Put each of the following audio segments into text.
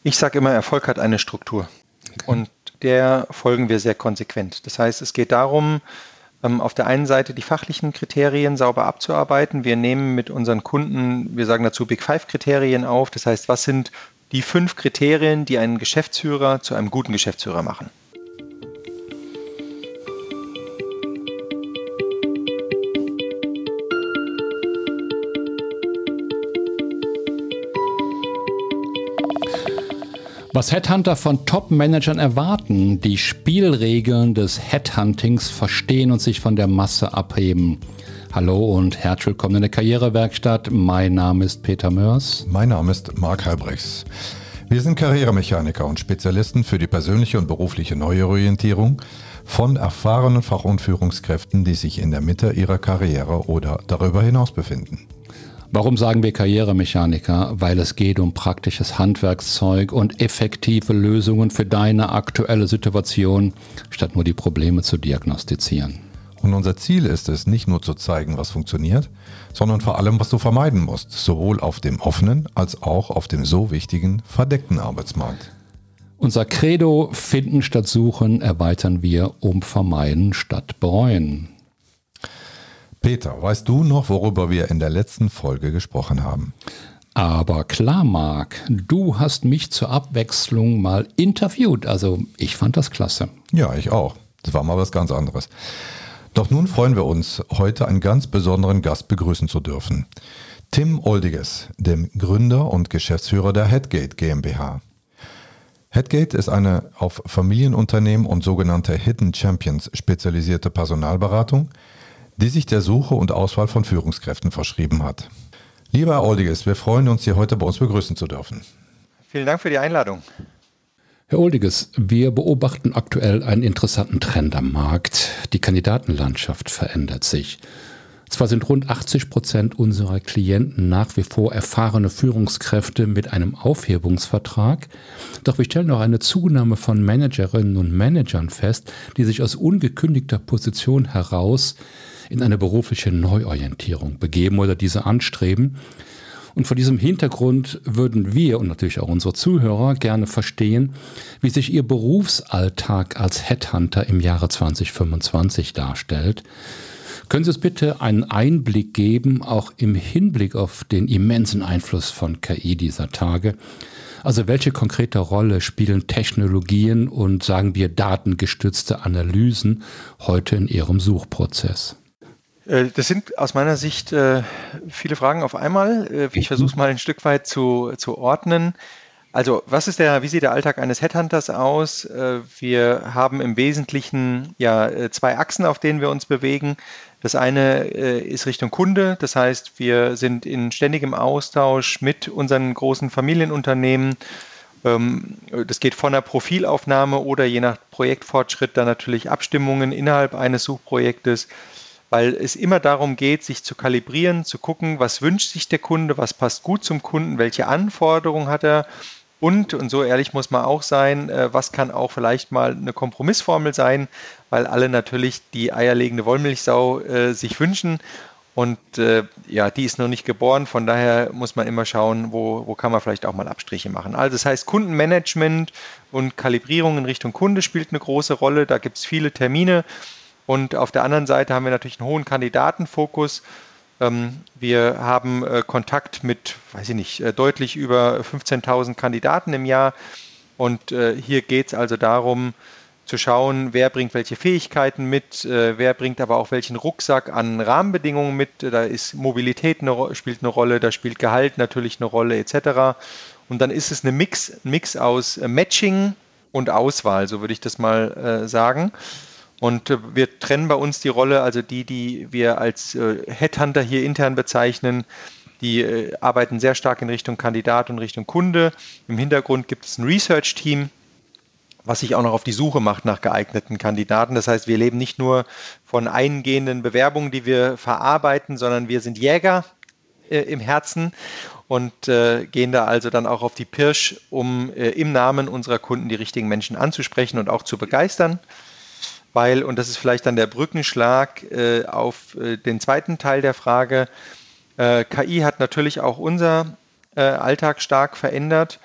Ich sage immer, Erfolg hat eine Struktur. Okay. Und der folgen wir sehr konsequent. Das heißt, es geht darum, auf der einen Seite die fachlichen Kriterien sauber abzuarbeiten. Wir nehmen mit unseren Kunden, wir sagen dazu Big Five Kriterien auf. Das heißt, was sind die 5 Kriterien, die einen Geschäftsführer zu einem guten Geschäftsführer machen? Was Headhunter von Top-Managern erwarten, die Spielregeln des Headhuntings verstehen und sich von der Masse abheben. Hallo und herzlich willkommen in der Karrierewerkstatt. Mein Name ist Peter Mörs. Mein Name ist Marc Halbrichs. Wir sind Karrieremechaniker und Spezialisten für die persönliche und berufliche Neuorientierung von erfahrenen Fach- und Führungskräften, die sich in der Mitte ihrer Karriere oder darüber hinaus befinden. Warum sagen wir Karrieremechaniker? Weil es geht um praktisches Handwerkszeug und effektive Lösungen für deine aktuelle Situation, statt nur die Probleme zu diagnostizieren. Und unser Ziel ist es, nicht nur zu zeigen, was funktioniert, sondern vor allem, was du vermeiden musst, sowohl auf dem offenen als auch auf dem so wichtigen verdeckten Arbeitsmarkt. Unser Credo: Finden statt Suchen, erweitern wir um Vermeiden statt Bereuen. Peter, weißt du noch, worüber wir in der letzten Folge gesprochen haben? Aber klar, Marc, du hast mich zur Abwechslung mal interviewt. Also ich fand das klasse. Ja, ich auch. Das war mal was ganz anderes. Doch nun freuen wir uns, heute einen ganz besonderen Gast begrüßen zu dürfen. Tim Oldiges, dem Gründer und Geschäftsführer der Headgate GmbH. Headgate ist eine auf Familienunternehmen und sogenannte Hidden Champions spezialisierte Personalberatung, die sich der Suche und Auswahl von Führungskräften verschrieben hat. Lieber Herr Oldiges, wir freuen uns, Sie heute bei uns begrüßen zu dürfen. Vielen Dank für die Einladung. Herr Oldiges, wir beobachten aktuell einen interessanten Trend am Markt. Die Kandidatenlandschaft verändert sich. Zwar sind rund 80% unserer Klienten nach wie vor erfahrene Führungskräfte mit einem Aufhebungsvertrag, doch wir stellen auch eine Zunahme von Managerinnen und Managern fest, die sich aus ungekündigter Position heraus in eine berufliche Neuorientierung begeben oder diese anstreben. Und vor diesem Hintergrund würden wir und natürlich auch unsere Zuhörer gerne verstehen, wie sich Ihr Berufsalltag als Headhunter im Jahre 2025 darstellt. Können Sie uns bitte einen Einblick geben, auch im Hinblick auf den immensen Einfluss von KI dieser Tage? Also welche konkrete Rolle spielen Technologien und, sagen wir, datengestützte Analysen heute in Ihrem Suchprozess? Das sind aus meiner Sicht viele Fragen auf einmal. Ich versuche es mal ein Stück weit zu ordnen. Also, wie sieht der Alltag eines Headhunters aus? Wir haben im Wesentlichen 2 Achsen, auf denen wir uns bewegen. Das eine ist Richtung Kunde, das heißt, wir sind in ständigem Austausch mit unseren großen Familienunternehmen. Das geht von der Profilaufnahme oder je nach Projektfortschritt dann natürlich Abstimmungen innerhalb eines Suchprojektes, weil es immer darum geht, sich zu kalibrieren, zu gucken, was wünscht sich der Kunde, was passt gut zum Kunden, welche Anforderungen hat er und so ehrlich muss man auch sein, was kann auch vielleicht mal eine Kompromissformel sein, weil alle natürlich die eierlegende Wollmilchsau sich wünschen und die ist noch nicht geboren, von daher muss man immer schauen, wo kann man vielleicht auch mal Abstriche machen. Also das heißt, Kundenmanagement und Kalibrierung in Richtung Kunde spielt eine große Rolle, da gibt es viele Termine. Und auf der anderen Seite haben wir natürlich einen hohen Kandidatenfokus. Wir haben Kontakt mit, deutlich über 15.000 Kandidaten im Jahr. Und hier geht es also darum, zu schauen, wer bringt welche Fähigkeiten mit, wer bringt aber auch welchen Rucksack an Rahmenbedingungen mit. Da ist Mobilität spielt eine Rolle, da spielt Gehalt natürlich eine Rolle etc. Und dann ist es ein Mix aus Matching und Auswahl, so würde ich das mal sagen. Und wir trennen bei uns die Rolle, also die wir als Headhunter hier intern bezeichnen, die arbeiten sehr stark in Richtung Kandidat und Richtung Kunde. Im Hintergrund gibt es ein Research-Team, was sich auch noch auf die Suche macht nach geeigneten Kandidaten. Das heißt, wir leben nicht nur von eingehenden Bewerbungen, die wir verarbeiten, sondern wir sind Jäger im Herzen und gehen da also dann auch auf die Pirsch, um im Namen unserer Kunden die richtigen Menschen anzusprechen und auch zu begeistern. Weil, und das ist vielleicht dann der Brückenschlag auf den zweiten Teil der Frage, KI hat natürlich auch unser Alltag stark verändert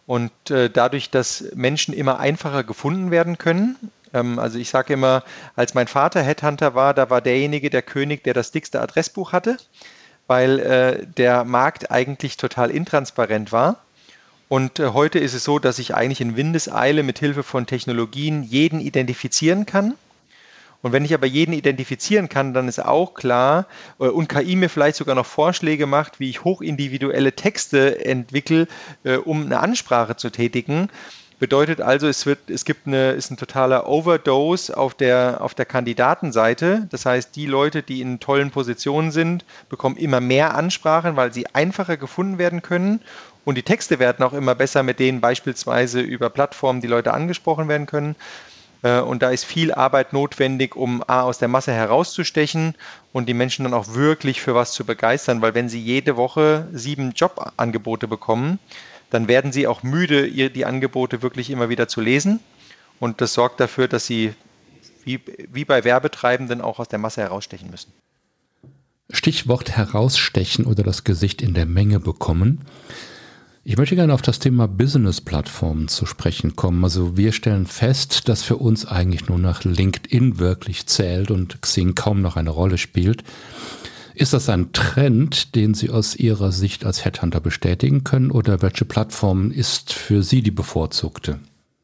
Und dadurch, dass Menschen immer einfacher gefunden werden können, also ich sage immer, als mein Vater Headhunter war, da war derjenige der König, der das dickste Adressbuch hatte, weil der Markt eigentlich total intransparent war. Und heute ist es so, dass ich eigentlich in Windeseile mit Hilfe von Technologien jeden identifizieren kann. Und wenn ich aber jeden identifizieren kann, dann ist auch klar, und KI mir vielleicht sogar noch Vorschläge macht, wie ich hochindividuelle Texte entwickle, um eine Ansprache zu tätigen. Bedeutet also, ist ein totaler Overdose auf der Kandidatenseite. Das heißt, die Leute, die in tollen Positionen sind, bekommen immer mehr Ansprachen, weil sie einfacher gefunden werden können. Und die Texte werden auch immer besser, mit denen beispielsweise über Plattformen die Leute angesprochen werden können. Und da ist viel Arbeit notwendig, um aus der Masse herauszustechen und die Menschen dann auch wirklich für was zu begeistern, weil wenn sie jede Woche 7 Jobangebote bekommen, dann werden sie auch müde, die Angebote wirklich immer wieder zu lesen. Und das sorgt dafür, dass sie wie bei Werbetreibenden auch aus der Masse herausstechen müssen. Stichwort herausstechen oder das Gesicht in der Menge bekommen. Ich möchte gerne auf das Thema Business-Plattformen zu sprechen kommen. Also wir stellen fest, dass für uns eigentlich nur noch LinkedIn wirklich zählt und Xing kaum noch eine Rolle spielt. Ist das ein Trend, den Sie aus Ihrer Sicht als Headhunter bestätigen können, oder welche Plattform ist für Sie die bevorzugte?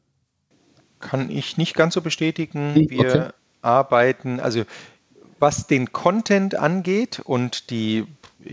Kann ich nicht ganz so bestätigen. Wir arbeiten, also was den Content angeht und die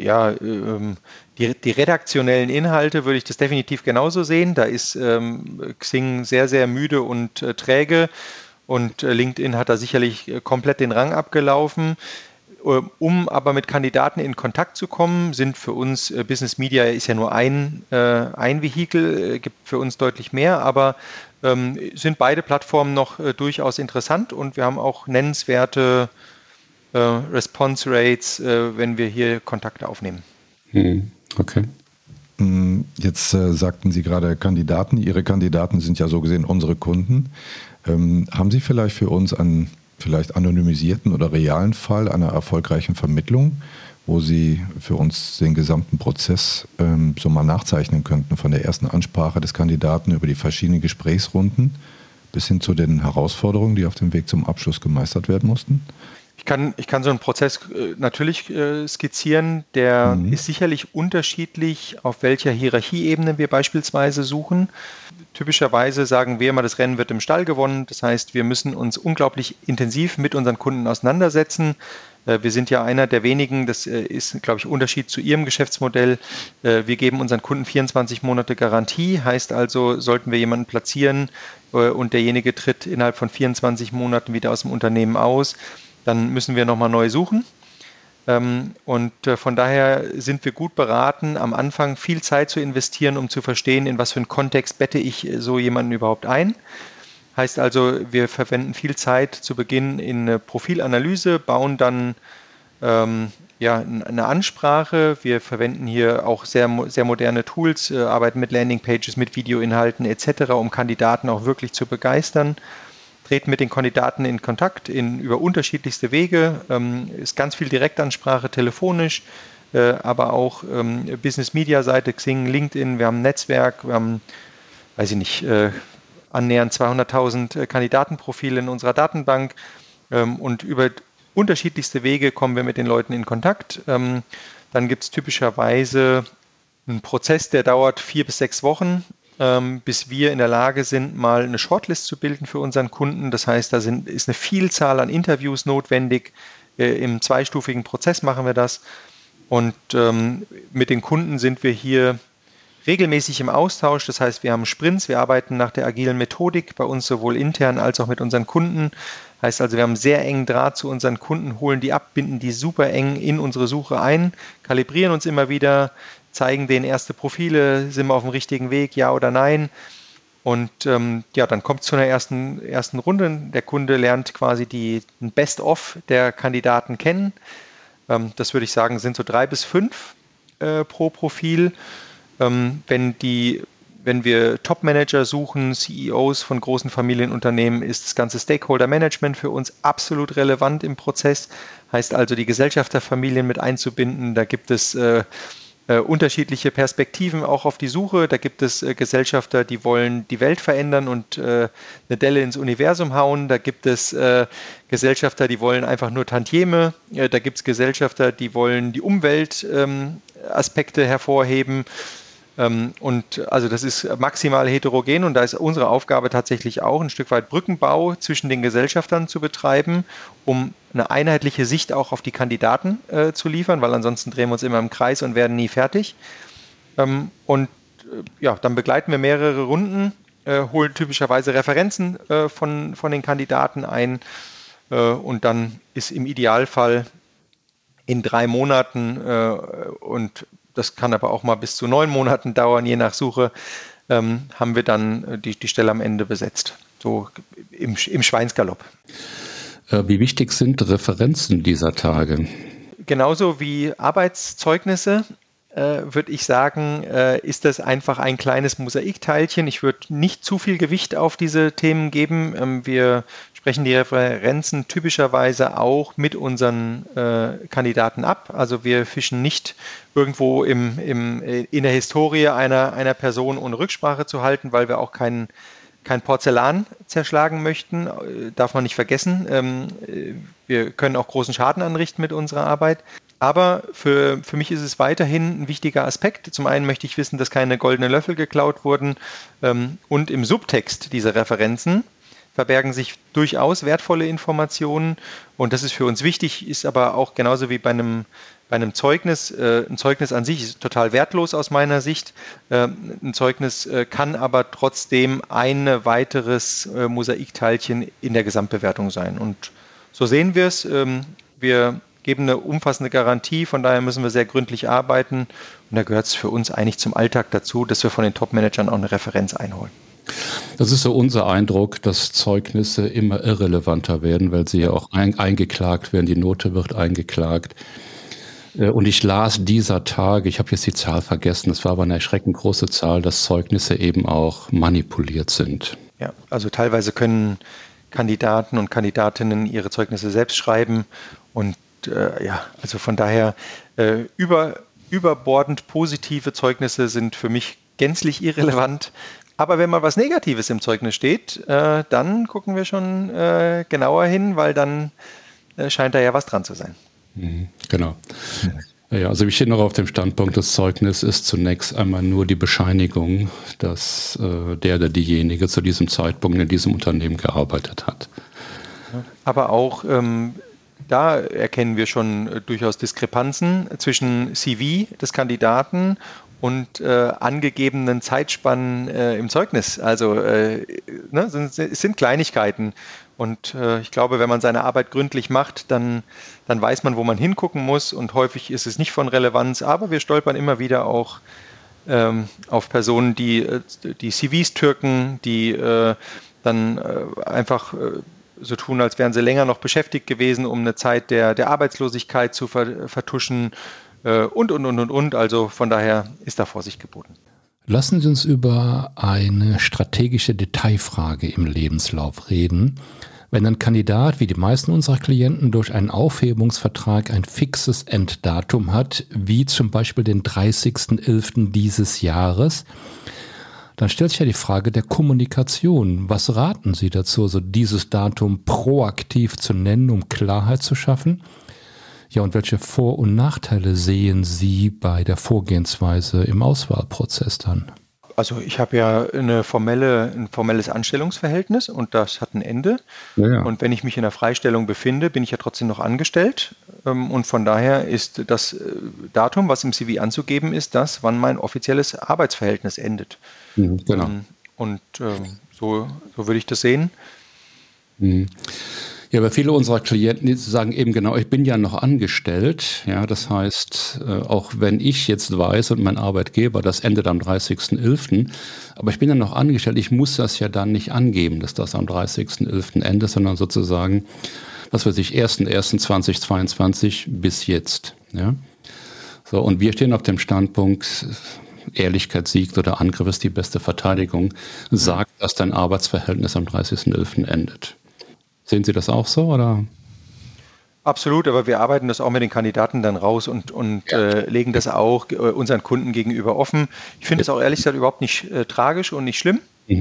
redaktionellen Inhalte, würde ich das definitiv genauso sehen. Da ist Xing sehr, sehr müde und träge und LinkedIn hat da sicherlich komplett den Rang abgelaufen. Um aber mit Kandidaten in Kontakt zu kommen, sind für uns Business Media ist ja nur ein Vehikel, gibt für uns deutlich mehr, aber sind beide Plattformen noch durchaus interessant und wir haben auch nennenswerte Response Rates, wenn wir hier Kontakte aufnehmen. Okay. Jetzt sagten Sie gerade Kandidaten. Ihre Kandidaten sind ja so gesehen unsere Kunden. Haben Sie vielleicht für uns einen vielleicht anonymisierten oder realen Fall einer erfolgreichen Vermittlung, wo Sie für uns den gesamten Prozess so mal nachzeichnen könnten, von der ersten Ansprache des Kandidaten über die verschiedenen Gesprächsrunden bis hin zu den Herausforderungen, die auf dem Weg zum Abschluss gemeistert werden mussten? Ich kann so einen Prozess natürlich skizzieren, der ist sicherlich unterschiedlich, auf welcher Hierarchieebene wir beispielsweise suchen. Typischerweise sagen wir immer, das Rennen wird im Stall gewonnen. Das heißt, wir müssen uns unglaublich intensiv mit unseren Kunden auseinandersetzen. Wir sind ja einer der wenigen, das ist, glaube ich, Unterschied zu Ihrem Geschäftsmodell. Wir geben unseren Kunden 24 Monate Garantie. Heißt also, sollten wir jemanden platzieren und derjenige tritt innerhalb von 24 Monaten wieder aus dem Unternehmen aus, dann müssen wir nochmal neu suchen. Und von daher sind wir gut beraten, am Anfang viel Zeit zu investieren, um zu verstehen, in was für einen Kontext bette ich so jemanden überhaupt ein. Heißt also, wir verwenden viel Zeit zu Beginn in eine Profilanalyse, bauen dann eine Ansprache. Wir verwenden hier auch sehr, sehr moderne Tools, arbeiten mit Landingpages, mit Videoinhalten etc., um Kandidaten auch wirklich zu begeistern. Treten mit den Kandidaten in Kontakt über unterschiedlichste Wege. Ist ganz viel Direktansprache telefonisch, aber auch Business-Media-Seite, Xing, LinkedIn. Wir haben ein Netzwerk, wir haben, annähernd 200.000 Kandidatenprofile in unserer Datenbank. Und über unterschiedlichste Wege kommen wir mit den Leuten in Kontakt. Dann gibt es typischerweise einen Prozess, der dauert 4 bis 6 Wochen. Bis wir in der Lage sind, mal eine Shortlist zu bilden für unseren Kunden. Das heißt, ist eine Vielzahl an Interviews notwendig. Im zweistufigen Prozess machen wir das. Und mit den Kunden sind wir hier regelmäßig im Austausch. Das heißt, wir haben Sprints, wir arbeiten nach der agilen Methodik bei uns sowohl intern als auch mit unseren Kunden. Heißt also, wir haben sehr engen Draht zu unseren Kunden, holen die ab, binden die super eng in unsere Suche ein, kalibrieren uns immer wieder, zeigen denen erste Profile, sind wir auf dem richtigen Weg, ja oder nein. Und dann kommt es zu einer ersten Runde. Der Kunde lernt quasi ein Best-of der Kandidaten kennen. Das würde ich sagen, sind so 3 bis 5 pro Profil. Wenn wir Top-Manager suchen, CEOs von großen Familienunternehmen, ist das ganze Stakeholder-Management für uns absolut relevant im Prozess. Heißt also, die Gesellschafterfamilien mit einzubinden. Da gibt es unterschiedliche Perspektiven auch auf die Suche. Da gibt es Gesellschafter, die wollen die Welt verändern und eine Delle ins Universum hauen. Da gibt es Gesellschafter, die wollen einfach nur Tantieme. Da gibt es Gesellschafter, die wollen die Umweltaspekte hervorheben. Und also das ist maximal heterogen und da ist unsere Aufgabe tatsächlich auch ein Stück weit Brückenbau zwischen den Gesellschaftern zu betreiben, um eine einheitliche Sicht auch auf die Kandidaten zu liefern, weil ansonsten drehen wir uns immer im Kreis und werden nie fertig. Dann begleiten wir mehrere Runden, holen typischerweise Referenzen von den Kandidaten ein und dann ist im Idealfall in 3 Monaten und das kann aber auch mal bis zu 9 Monaten dauern, je nach Suche, haben wir dann die Stelle am Ende besetzt. So im Schweinsgalopp. Wie wichtig sind Referenzen dieser Tage? Genauso wie Arbeitszeugnisse, würde ich sagen, ist das einfach ein kleines Mosaikteilchen. Ich würde nicht zu viel Gewicht auf diese Themen geben. Wir sprechen die Referenzen typischerweise auch mit unseren Kandidaten ab. Also wir fischen nicht irgendwo in der Historie einer Person ohne Rücksprache zu halten, weil wir auch kein Porzellan zerschlagen möchten, darf man nicht vergessen. Wir können auch großen Schaden anrichten mit unserer Arbeit. Aber für mich ist es weiterhin ein wichtiger Aspekt. Zum einen möchte ich wissen, dass keine goldenen Löffel geklaut wurden. Und im Subtext dieser Referenzen verbergen sich durchaus wertvolle Informationen. Und das ist für uns wichtig, ist aber auch genauso wie bei einem Zeugnis. Ein Zeugnis an sich ist total wertlos aus meiner Sicht. Ein Zeugnis kann aber trotzdem ein weiteres Mosaikteilchen in der Gesamtbewertung sein. Und so sehen wir es. Wir geben eine umfassende Garantie, von daher müssen wir sehr gründlich arbeiten. Und da gehört es für uns eigentlich zum Alltag dazu, dass wir von den Top-Managern auch eine Referenz einholen. Das ist so unser Eindruck, dass Zeugnisse immer irrelevanter werden, weil sie ja auch eingeklagt werden, die Note wird eingeklagt. Und ich las dieser Tage, ich habe jetzt die Zahl vergessen, es war aber eine erschreckend große Zahl, dass Zeugnisse eben auch manipuliert sind. Ja, also teilweise können Kandidaten und Kandidatinnen ihre Zeugnisse selbst schreiben und also von daher überbordend positive Zeugnisse sind für mich gänzlich irrelevant. Aber wenn mal was Negatives im Zeugnis steht, dann gucken wir schon genauer hin, weil dann scheint da ja was dran zu sein. Genau. Ja, also wir stehen noch auf dem Standpunkt, das Zeugnis ist zunächst einmal nur die Bescheinigung, dass der oder diejenige zu diesem Zeitpunkt in diesem Unternehmen gearbeitet hat. Aber auch da erkennen wir schon durchaus Diskrepanzen zwischen CV des Kandidaten und angegebenen Zeitspannen im Zeugnis. Also es sind Kleinigkeiten. Und ich glaube, wenn man seine Arbeit gründlich macht, dann weiß man, wo man hingucken muss. Und häufig ist es nicht von Relevanz. Aber wir stolpern immer wieder auch auf Personen, die CVs türken, die dann einfach so tun, als wären sie länger noch beschäftigt gewesen, um eine Zeit der Arbeitslosigkeit zu vertuschen und. Also von daher ist da Vorsicht geboten. Lassen Sie uns über eine strategische Detailfrage im Lebenslauf reden. Wenn ein Kandidat, wie die meisten unserer Klienten, durch einen Aufhebungsvertrag ein fixes Enddatum hat, wie zum Beispiel den 30.11. dieses Jahres, dann stellt sich ja die Frage der Kommunikation. Was raten Sie dazu, so dieses Datum proaktiv zu nennen, um Klarheit zu schaffen? Ja, und welche Vor- und Nachteile sehen Sie bei der Vorgehensweise im Auswahlprozess dann? Also ich habe ja ein formelles Anstellungsverhältnis und das hat ein Ende. Ja. Und wenn ich mich in der Freistellung befinde, bin ich ja trotzdem noch angestellt. Und von daher ist das Datum, was im CV anzugeben ist, das, wann mein offizielles Arbeitsverhältnis endet. Genau. So würde ich das sehen. Ja, aber viele unserer Klienten, die sagen eben genau, ich bin ja noch angestellt. Ja, das heißt, auch wenn ich jetzt weiß und mein Arbeitgeber, das endet am 30.11., aber ich bin ja noch angestellt, ich muss das ja dann nicht angeben, dass das am 30.11. endet, sondern sozusagen, was weiß ich, 1.1.2022 bis jetzt. Ja? So, und wir stehen auf dem Standpunkt, Ehrlichkeit siegt oder Angriff ist die beste Verteidigung, sagt, dass dein Arbeitsverhältnis am 30.11. endet. Sehen Sie das auch so, oder? Absolut, aber wir arbeiten das auch mit den Kandidaten dann raus und legen das auch unseren Kunden gegenüber offen. Ich finde es auch ehrlich gesagt überhaupt nicht tragisch und nicht schlimm.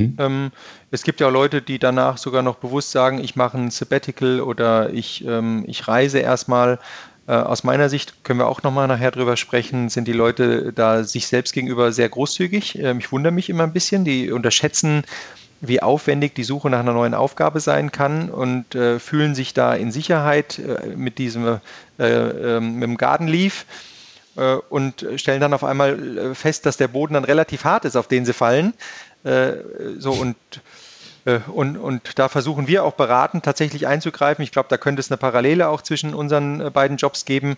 Es gibt ja auch Leute, die danach sogar noch bewusst sagen, ich mache ein Sabbatical oder ich reise erstmal. Aus meiner Sicht, können wir auch nochmal nachher drüber sprechen, sind die Leute da sich selbst gegenüber sehr großzügig. Ich wundere mich immer ein bisschen, die unterschätzen, wie aufwendig die Suche nach einer neuen Aufgabe sein kann und fühlen sich da in Sicherheit mit dem Garden Leave und stellen dann auf einmal fest, dass der Boden dann relativ hart ist, auf den sie fallen. Und da versuchen wir auch beratend tatsächlich einzugreifen. Ich glaube, da könnte es eine Parallele auch zwischen unseren beiden Jobs geben,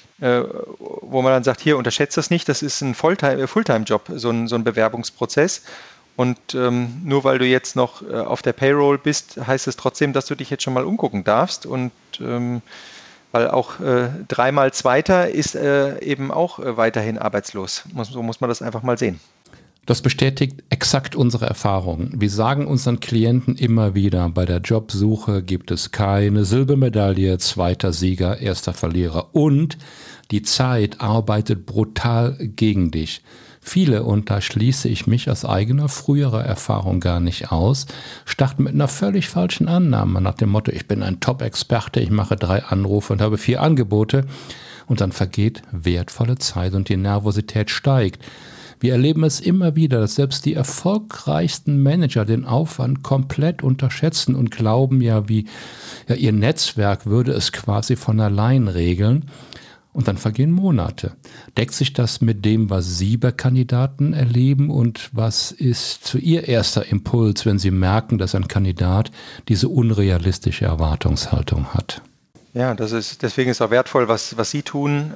wo man dann sagt, hier, unterschätzt das nicht, das ist ein Fulltime-Job, so ein Bewerbungsprozess. Und nur weil du jetzt noch auf der Payroll bist, heißt es trotzdem, dass du dich jetzt schon mal umgucken darfst. Und weil auch 3 mal Zweiter ist eben auch weiterhin arbeitslos. So muss man das einfach mal sehen. Das bestätigt exakt unsere Erfahrungen. Wir sagen unseren Klienten immer wieder, bei der Jobsuche gibt es keine Silbermedaille, zweiter Sieger, erster Verlierer. Und die Zeit arbeitet brutal gegen dich. Viele, und da schließe ich mich aus eigener früherer Erfahrung gar nicht aus, starten mit einer völlig falschen Annahme nach dem Motto, ich bin ein Top-Experte, ich mache 3 Anrufe und habe 4 Angebote. Und dann vergeht wertvolle Zeit und die Nervosität steigt. Wir erleben es immer wieder, dass selbst die erfolgreichsten Manager den Aufwand komplett unterschätzen und glauben ihr Netzwerk würde es quasi von allein regeln. Und dann vergehen Monate. Deckt sich das mit dem, was Sie bei Kandidaten erleben und was ist zu Ihr erster Impuls, wenn Sie merken, dass ein Kandidat diese unrealistische Erwartungshaltung hat? Ja, deswegen ist auch wertvoll, was Sie tun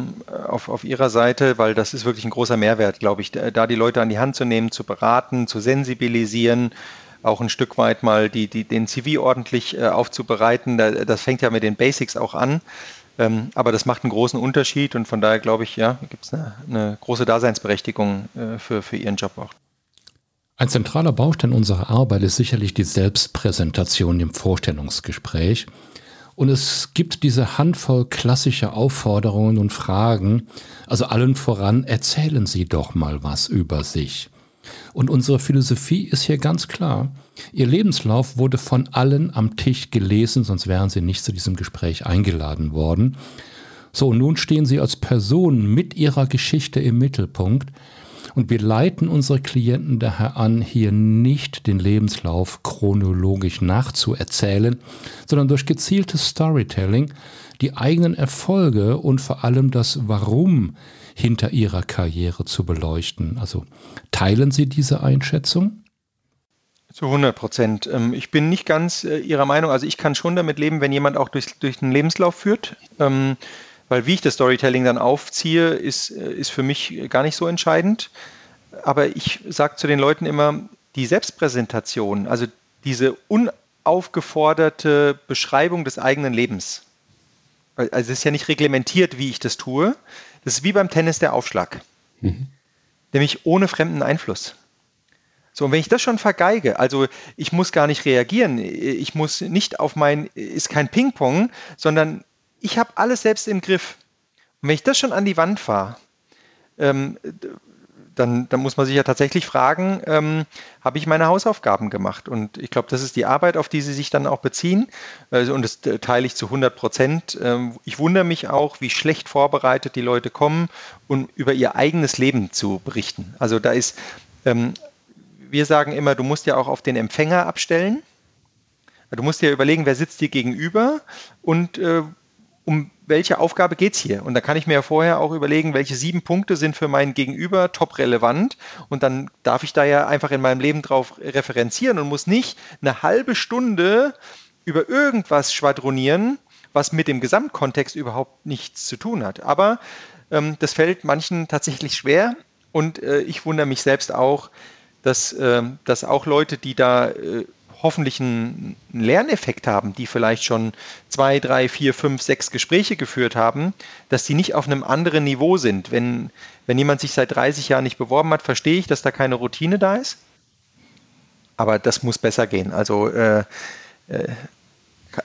auf Ihrer Seite, weil das ist wirklich ein großer Mehrwert, glaube ich, da die Leute an die Hand zu nehmen, zu beraten, zu sensibilisieren, auch ein Stück weit mal den CV ordentlich aufzubereiten. Das fängt ja mit den Basics auch an. Aber das macht einen großen Unterschied und von daher glaube ich, ja, gibt es eine große Daseinsberechtigung für Ihren Job auch. Ein zentraler Baustein unserer Arbeit ist sicherlich die Selbstpräsentation im Vorstellungsgespräch. Und es gibt diese Handvoll klassischer Aufforderungen und Fragen, also allen voran, erzählen Sie doch mal was über sich. Und unsere Philosophie ist hier ganz klar. Ihr Lebenslauf wurde von allen am Tisch gelesen, sonst wären Sie nicht zu diesem Gespräch eingeladen worden. So, und nun stehen Sie als Person mit Ihrer Geschichte im Mittelpunkt. Und wir leiten unsere Klienten daher an, hier nicht den Lebenslauf chronologisch nachzuerzählen, sondern durch gezieltes Storytelling die eigenen Erfolge und vor allem das Warum hinter Ihrer Karriere zu beleuchten. Also teilen Sie diese Einschätzung? Zu 100%. Ich bin nicht ganz Ihrer Meinung. Also ich kann schon damit leben, wenn jemand auch durch den Lebenslauf führt. Weil wie ich das Storytelling dann aufziehe, ist für mich gar nicht so entscheidend. Aber ich sage zu den Leuten immer, die Selbstpräsentation, also diese unaufgeforderte Beschreibung des eigenen Lebens. Also es ist ja nicht reglementiert, wie ich das tue. Das ist wie beim Tennis der Aufschlag. Nämlich ohne fremden Einfluss. So, und wenn ich das schon vergeige, also ich muss gar nicht reagieren, ich muss nicht ist kein Ping-Pong, sondern ich habe alles selbst im Griff. Und wenn ich das schon an die Wand fahre, dann muss man sich ja tatsächlich fragen, habe ich meine Hausaufgaben gemacht? Und ich glaube, das ist die Arbeit, auf die Sie sich dann auch beziehen. Und das teile ich zu 100%. Ich wundere mich auch, wie schlecht vorbereitet die Leute kommen, um über ihr eigenes Leben zu berichten. Also da ist, wir sagen immer, du musst ja auch auf den Empfänger abstellen. Du musst dir überlegen, wer sitzt dir gegenüber und um welche Aufgabe geht es hier? Und da kann ich mir ja vorher auch überlegen, welche 7 Punkte sind für mein Gegenüber top relevant. Und dann darf ich da ja einfach in meinem Leben drauf referenzieren und muss nicht eine halbe Stunde über irgendwas schwadronieren, was mit dem Gesamtkontext überhaupt nichts zu tun hat. Aber das fällt manchen tatsächlich schwer. Und ich wundere mich selbst auch, dass auch Leute, die da hoffentlich einen Lerneffekt haben, die vielleicht schon 2, 3, 4, 5, 6 Gespräche geführt haben, dass die nicht auf einem anderen Niveau sind. Wenn jemand sich seit 30 Jahren nicht beworben hat, verstehe ich, dass da keine Routine da ist. Aber das muss besser gehen. Also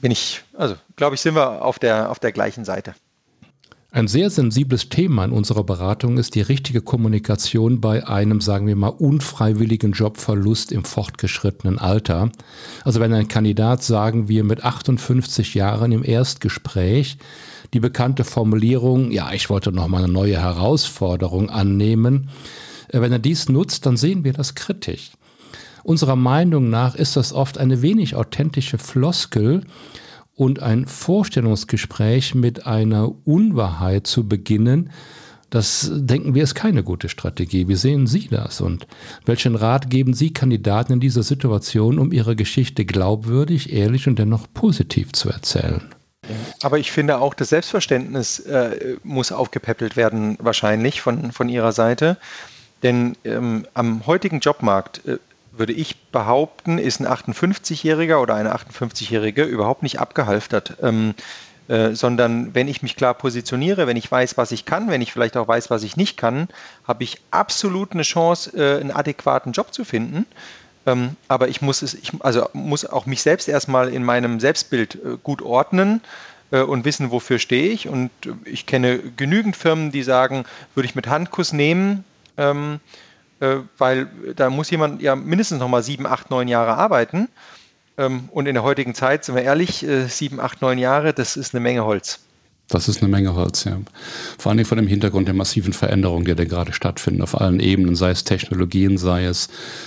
glaube ich, sind wir auf der gleichen Seite. Ein sehr sensibles Thema in unserer Beratung ist die richtige Kommunikation bei einem, sagen wir mal, unfreiwilligen Jobverlust im fortgeschrittenen Alter. Also wenn ein Kandidat, sagen wir, mit 58 Jahren im Erstgespräch die bekannte Formulierung, ja, ich wollte noch mal eine neue Herausforderung annehmen, wenn er dies nutzt, dann sehen wir das kritisch. Unserer Meinung nach ist das oft eine wenig authentische Floskel, und ein Vorstellungsgespräch mit einer Unwahrheit zu beginnen, das, denken wir, ist keine gute Strategie. Wie sehen Sie das? Und welchen Rat geben Sie Kandidaten in dieser Situation, um ihre Geschichte glaubwürdig, ehrlich und dennoch positiv zu erzählen? Aber ich finde auch, das Selbstverständnis muss aufgepäppelt werden, wahrscheinlich von Ihrer Seite. Denn am heutigen Jobmarkt würde ich behaupten, ist ein 58-Jähriger oder eine 58-Jährige überhaupt nicht abgehalftert, sondern wenn ich mich klar positioniere, wenn ich weiß, was ich kann, wenn ich vielleicht auch weiß, was ich nicht kann, habe ich absolut eine Chance, einen adäquaten Job zu finden. Aber ich muss auch mich selbst erstmal in meinem Selbstbild gut ordnen und wissen, wofür stehe ich. Und ich kenne genügend Firmen, die sagen, würde ich mit Handkuss nehmen, weil da muss jemand ja mindestens noch mal 7, 8, 9 Jahre arbeiten. Und in der heutigen Zeit, sind wir ehrlich, 7, 8, 9 Jahre, das ist eine Menge Holz. Das ist eine Menge Holz, ja. Vor allem vor dem Hintergrund der massiven Veränderungen, die da gerade stattfinden, auf allen Ebenen, sei es Technologien, sei es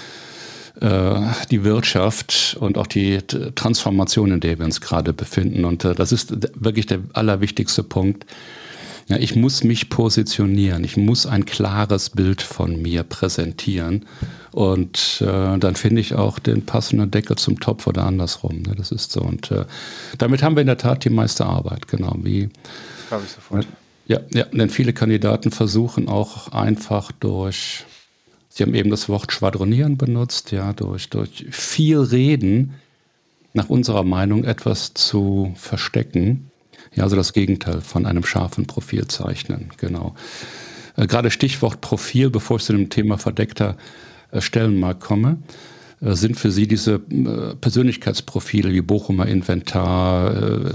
die Wirtschaft und auch die Transformation, in der wir uns gerade befinden. Und das ist wirklich der allerwichtigste Punkt. Ja, ich muss mich positionieren, ich muss ein klares Bild von mir präsentieren und dann finde ich auch den passenden Deckel zum Topf oder andersrum. Ne? Das ist so und damit haben wir in der Tat die meiste Arbeit, genau wie. Glaube ich sofort. Ja, denn viele Kandidaten versuchen auch einfach Sie haben eben das Wort Schwadronieren benutzt, ja, durch viel Reden nach unserer Meinung etwas zu verstecken. Ja, also das Gegenteil von einem scharfen Profil zeichnen, genau. Gerade Stichwort Profil, bevor ich zu dem Thema verdeckter Stellenmarkt komme, sind für Sie diese Persönlichkeitsprofile wie Bochumer Inventar,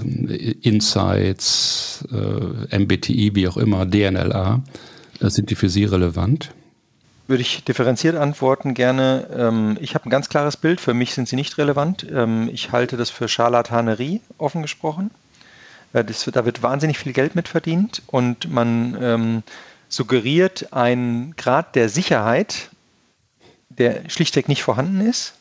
Insights, MBTI, wie auch immer, DNLA, sind die für Sie relevant? Würde ich differenziert antworten gerne. Ich habe ein ganz klares Bild, für mich sind sie nicht relevant. Ich halte das für Scharlatanerie, offen gesprochen. Da wird wahnsinnig viel Geld mit verdient und man suggeriert einen Grad der Sicherheit, der schlichtweg nicht vorhanden ist.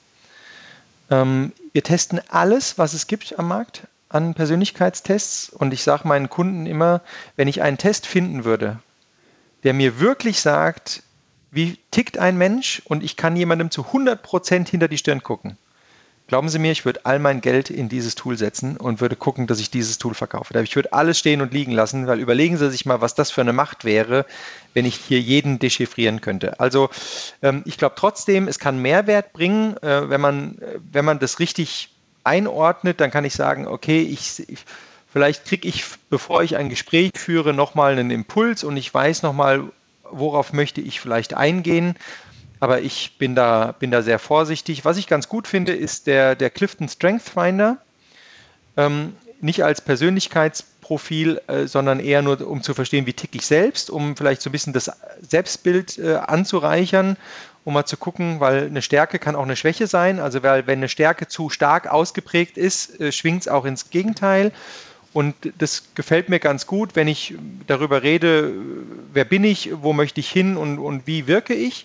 Wir testen alles, was es gibt am Markt an Persönlichkeitstests und ich sage meinen Kunden immer, wenn ich einen Test finden würde, der mir wirklich sagt, wie tickt ein Mensch und ich kann jemandem zu 100% hinter die Stirn gucken. Glauben Sie mir, ich würde all mein Geld in dieses Tool setzen und würde gucken, dass ich dieses Tool verkaufe. Ich würde alles stehen und liegen lassen, weil überlegen Sie sich mal, was das für eine Macht wäre, wenn ich hier jeden dechiffrieren könnte. Also ich glaube trotzdem, es kann Mehrwert bringen, wenn man das richtig einordnet, dann kann ich sagen, okay, vielleicht kriege ich, bevor ich ein Gespräch führe, nochmal einen Impuls und ich weiß nochmal, worauf möchte ich vielleicht eingehen. Aber ich bin da sehr vorsichtig. Was ich ganz gut finde, ist der Clifton Strength Finder. Nicht als Persönlichkeitsprofil, sondern eher nur, um zu verstehen, wie ticke ich selbst, um vielleicht so ein bisschen das Selbstbild anzureichern, um mal zu gucken, weil eine Stärke kann auch eine Schwäche sein. Also wenn eine Stärke zu stark ausgeprägt ist, schwingt es auch ins Gegenteil. Und das gefällt mir ganz gut, wenn ich darüber rede, wer bin ich, wo möchte ich hin und wie wirke ich.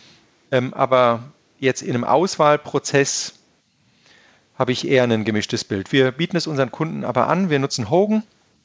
Aber jetzt in einem Auswahlprozess habe ich eher ein gemischtes Bild. Wir bieten es unseren Kunden aber an, wir nutzen Hogan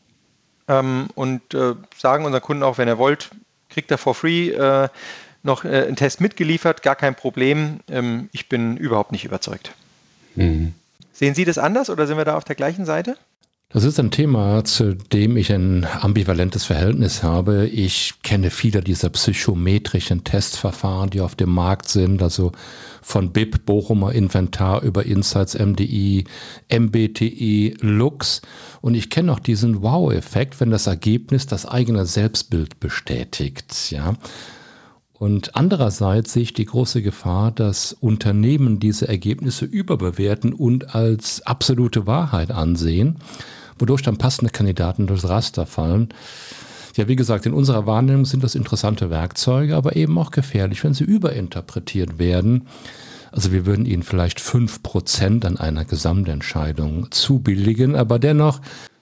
und sagen unseren Kunden auch, wenn ihr wollt, kriegt er for free noch einen Test mitgeliefert, gar kein Problem. Ich bin überhaupt nicht überzeugt. Mhm. Sehen Sie das anders oder sind wir da auf der gleichen Seite? Das ist ein Thema, zu dem ich ein ambivalentes Verhältnis habe. Ich kenne viele dieser psychometrischen Testverfahren, die auf dem Markt sind, also von BIP, Bochumer Inventar über Insights, MDI, MBTI, Lux. Und ich kenne auch diesen Wow-Effekt, wenn das Ergebnis das eigene Selbstbild bestätigt, ja. Und andererseits sehe ich die große Gefahr, dass Unternehmen diese Ergebnisse überbewerten und als absolute Wahrheit ansehen, wodurch dann passende Kandidaten durchs Raster fallen. Ja, wie gesagt, in unserer Wahrnehmung sind das interessante Werkzeuge, aber eben auch gefährlich, wenn sie überinterpretiert werden. Also wir würden ihnen vielleicht 5% an einer Gesamtentscheidung zubilligen, aber dennoch,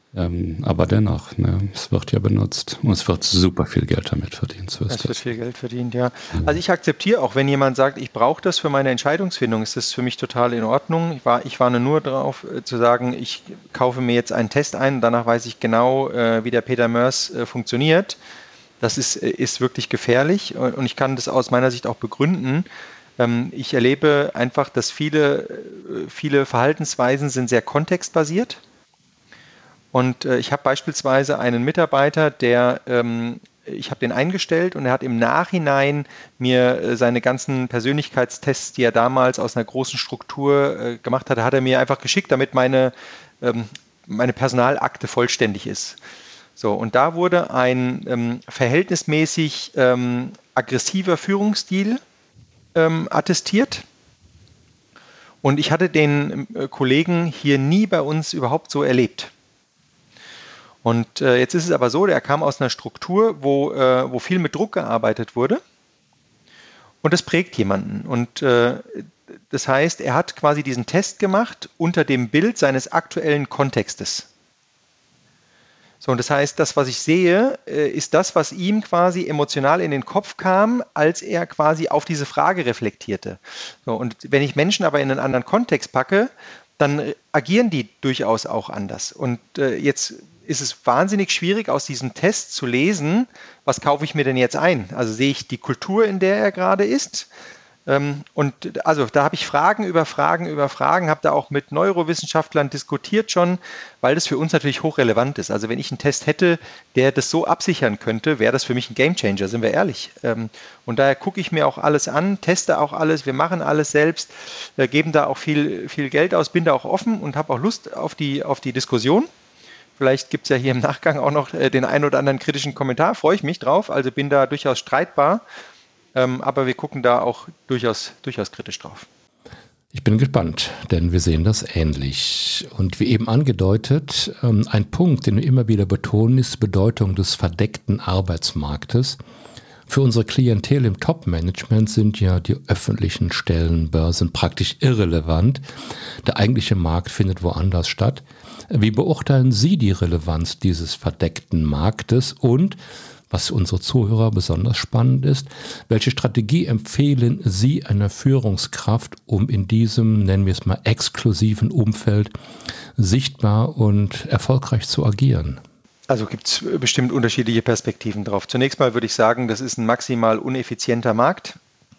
es wird ja benutzt und es wird super viel Geld damit verdient. So es wird viel Geld verdient, ja. Also ich akzeptiere auch, wenn jemand sagt, ich brauche das für meine Entscheidungsfindung, ist das für mich total in Ordnung. Ich warne nur darauf, zu sagen, ich kaufe mir jetzt einen Test ein und danach weiß ich genau, wie der Peter Moers funktioniert. Das ist wirklich gefährlich und ich kann das aus meiner Sicht auch begründen. Ich erlebe einfach, dass viele Verhaltensweisen sind sehr kontextbasiert. Und ich habe beispielsweise einen Mitarbeiter, ich habe den eingestellt und er hat im Nachhinein mir seine ganzen Persönlichkeitstests, die er damals aus einer großen Struktur gemacht hatte, hat er mir einfach geschickt, damit meine Personalakte vollständig ist. So, und da wurde ein verhältnismäßig aggressiver Führungsstil attestiert. Und ich hatte den Kollegen hier nie bei uns überhaupt so erlebt. Und jetzt ist es aber so, der kam aus einer Struktur, wo viel mit Druck gearbeitet wurde und das prägt jemanden. Und das heißt, er hat quasi diesen Test gemacht unter dem Bild seines aktuellen Kontextes. So, und das heißt, das, was ich sehe, ist das, was ihm quasi emotional in den Kopf kam, als er quasi auf diese Frage reflektierte. So, und wenn ich Menschen aber in einen anderen Kontext packe, dann agieren die durchaus auch anders. Und jetzt ist es wahnsinnig schwierig, aus diesem Test zu lesen, was kaufe ich mir denn jetzt ein? Also sehe ich die Kultur, in der er gerade ist? Und also da habe ich Fragen über Fragen, habe da auch mit Neurowissenschaftlern diskutiert schon, weil das für uns natürlich hochrelevant ist. Also wenn ich einen Test hätte, der das so absichern könnte, wäre das für mich ein Gamechanger, sind wir ehrlich. Und daher gucke ich mir auch alles an, teste auch alles, wir machen alles selbst, geben da auch viel Geld aus, bin da auch offen und habe auch Lust auf die Diskussion. Vielleicht gibt es ja hier im Nachgang auch noch den einen oder anderen kritischen Kommentar, freue ich mich drauf, also bin da durchaus streitbar. Aber wir gucken da auch durchaus kritisch drauf. Ich bin gespannt, denn wir sehen das ähnlich. Und wie eben angedeutet, ein Punkt, den wir immer wieder betonen, ist die Bedeutung des verdeckten Arbeitsmarktes. Für unsere Klientel im Top-Management sind ja die öffentlichen Stellenbörsen praktisch irrelevant. Der eigentliche Markt findet woanders statt. Wie beurteilen Sie die Relevanz dieses verdeckten Marktes und was für unsere Zuhörer besonders spannend ist, welche Strategie empfehlen Sie einer Führungskraft, um in diesem, nennen wir es mal, exklusiven Umfeld sichtbar und erfolgreich zu agieren? Also gibt es bestimmt unterschiedliche Perspektiven drauf. Zunächst mal würde ich sagen, das ist ein maximal uneffizienter Markt,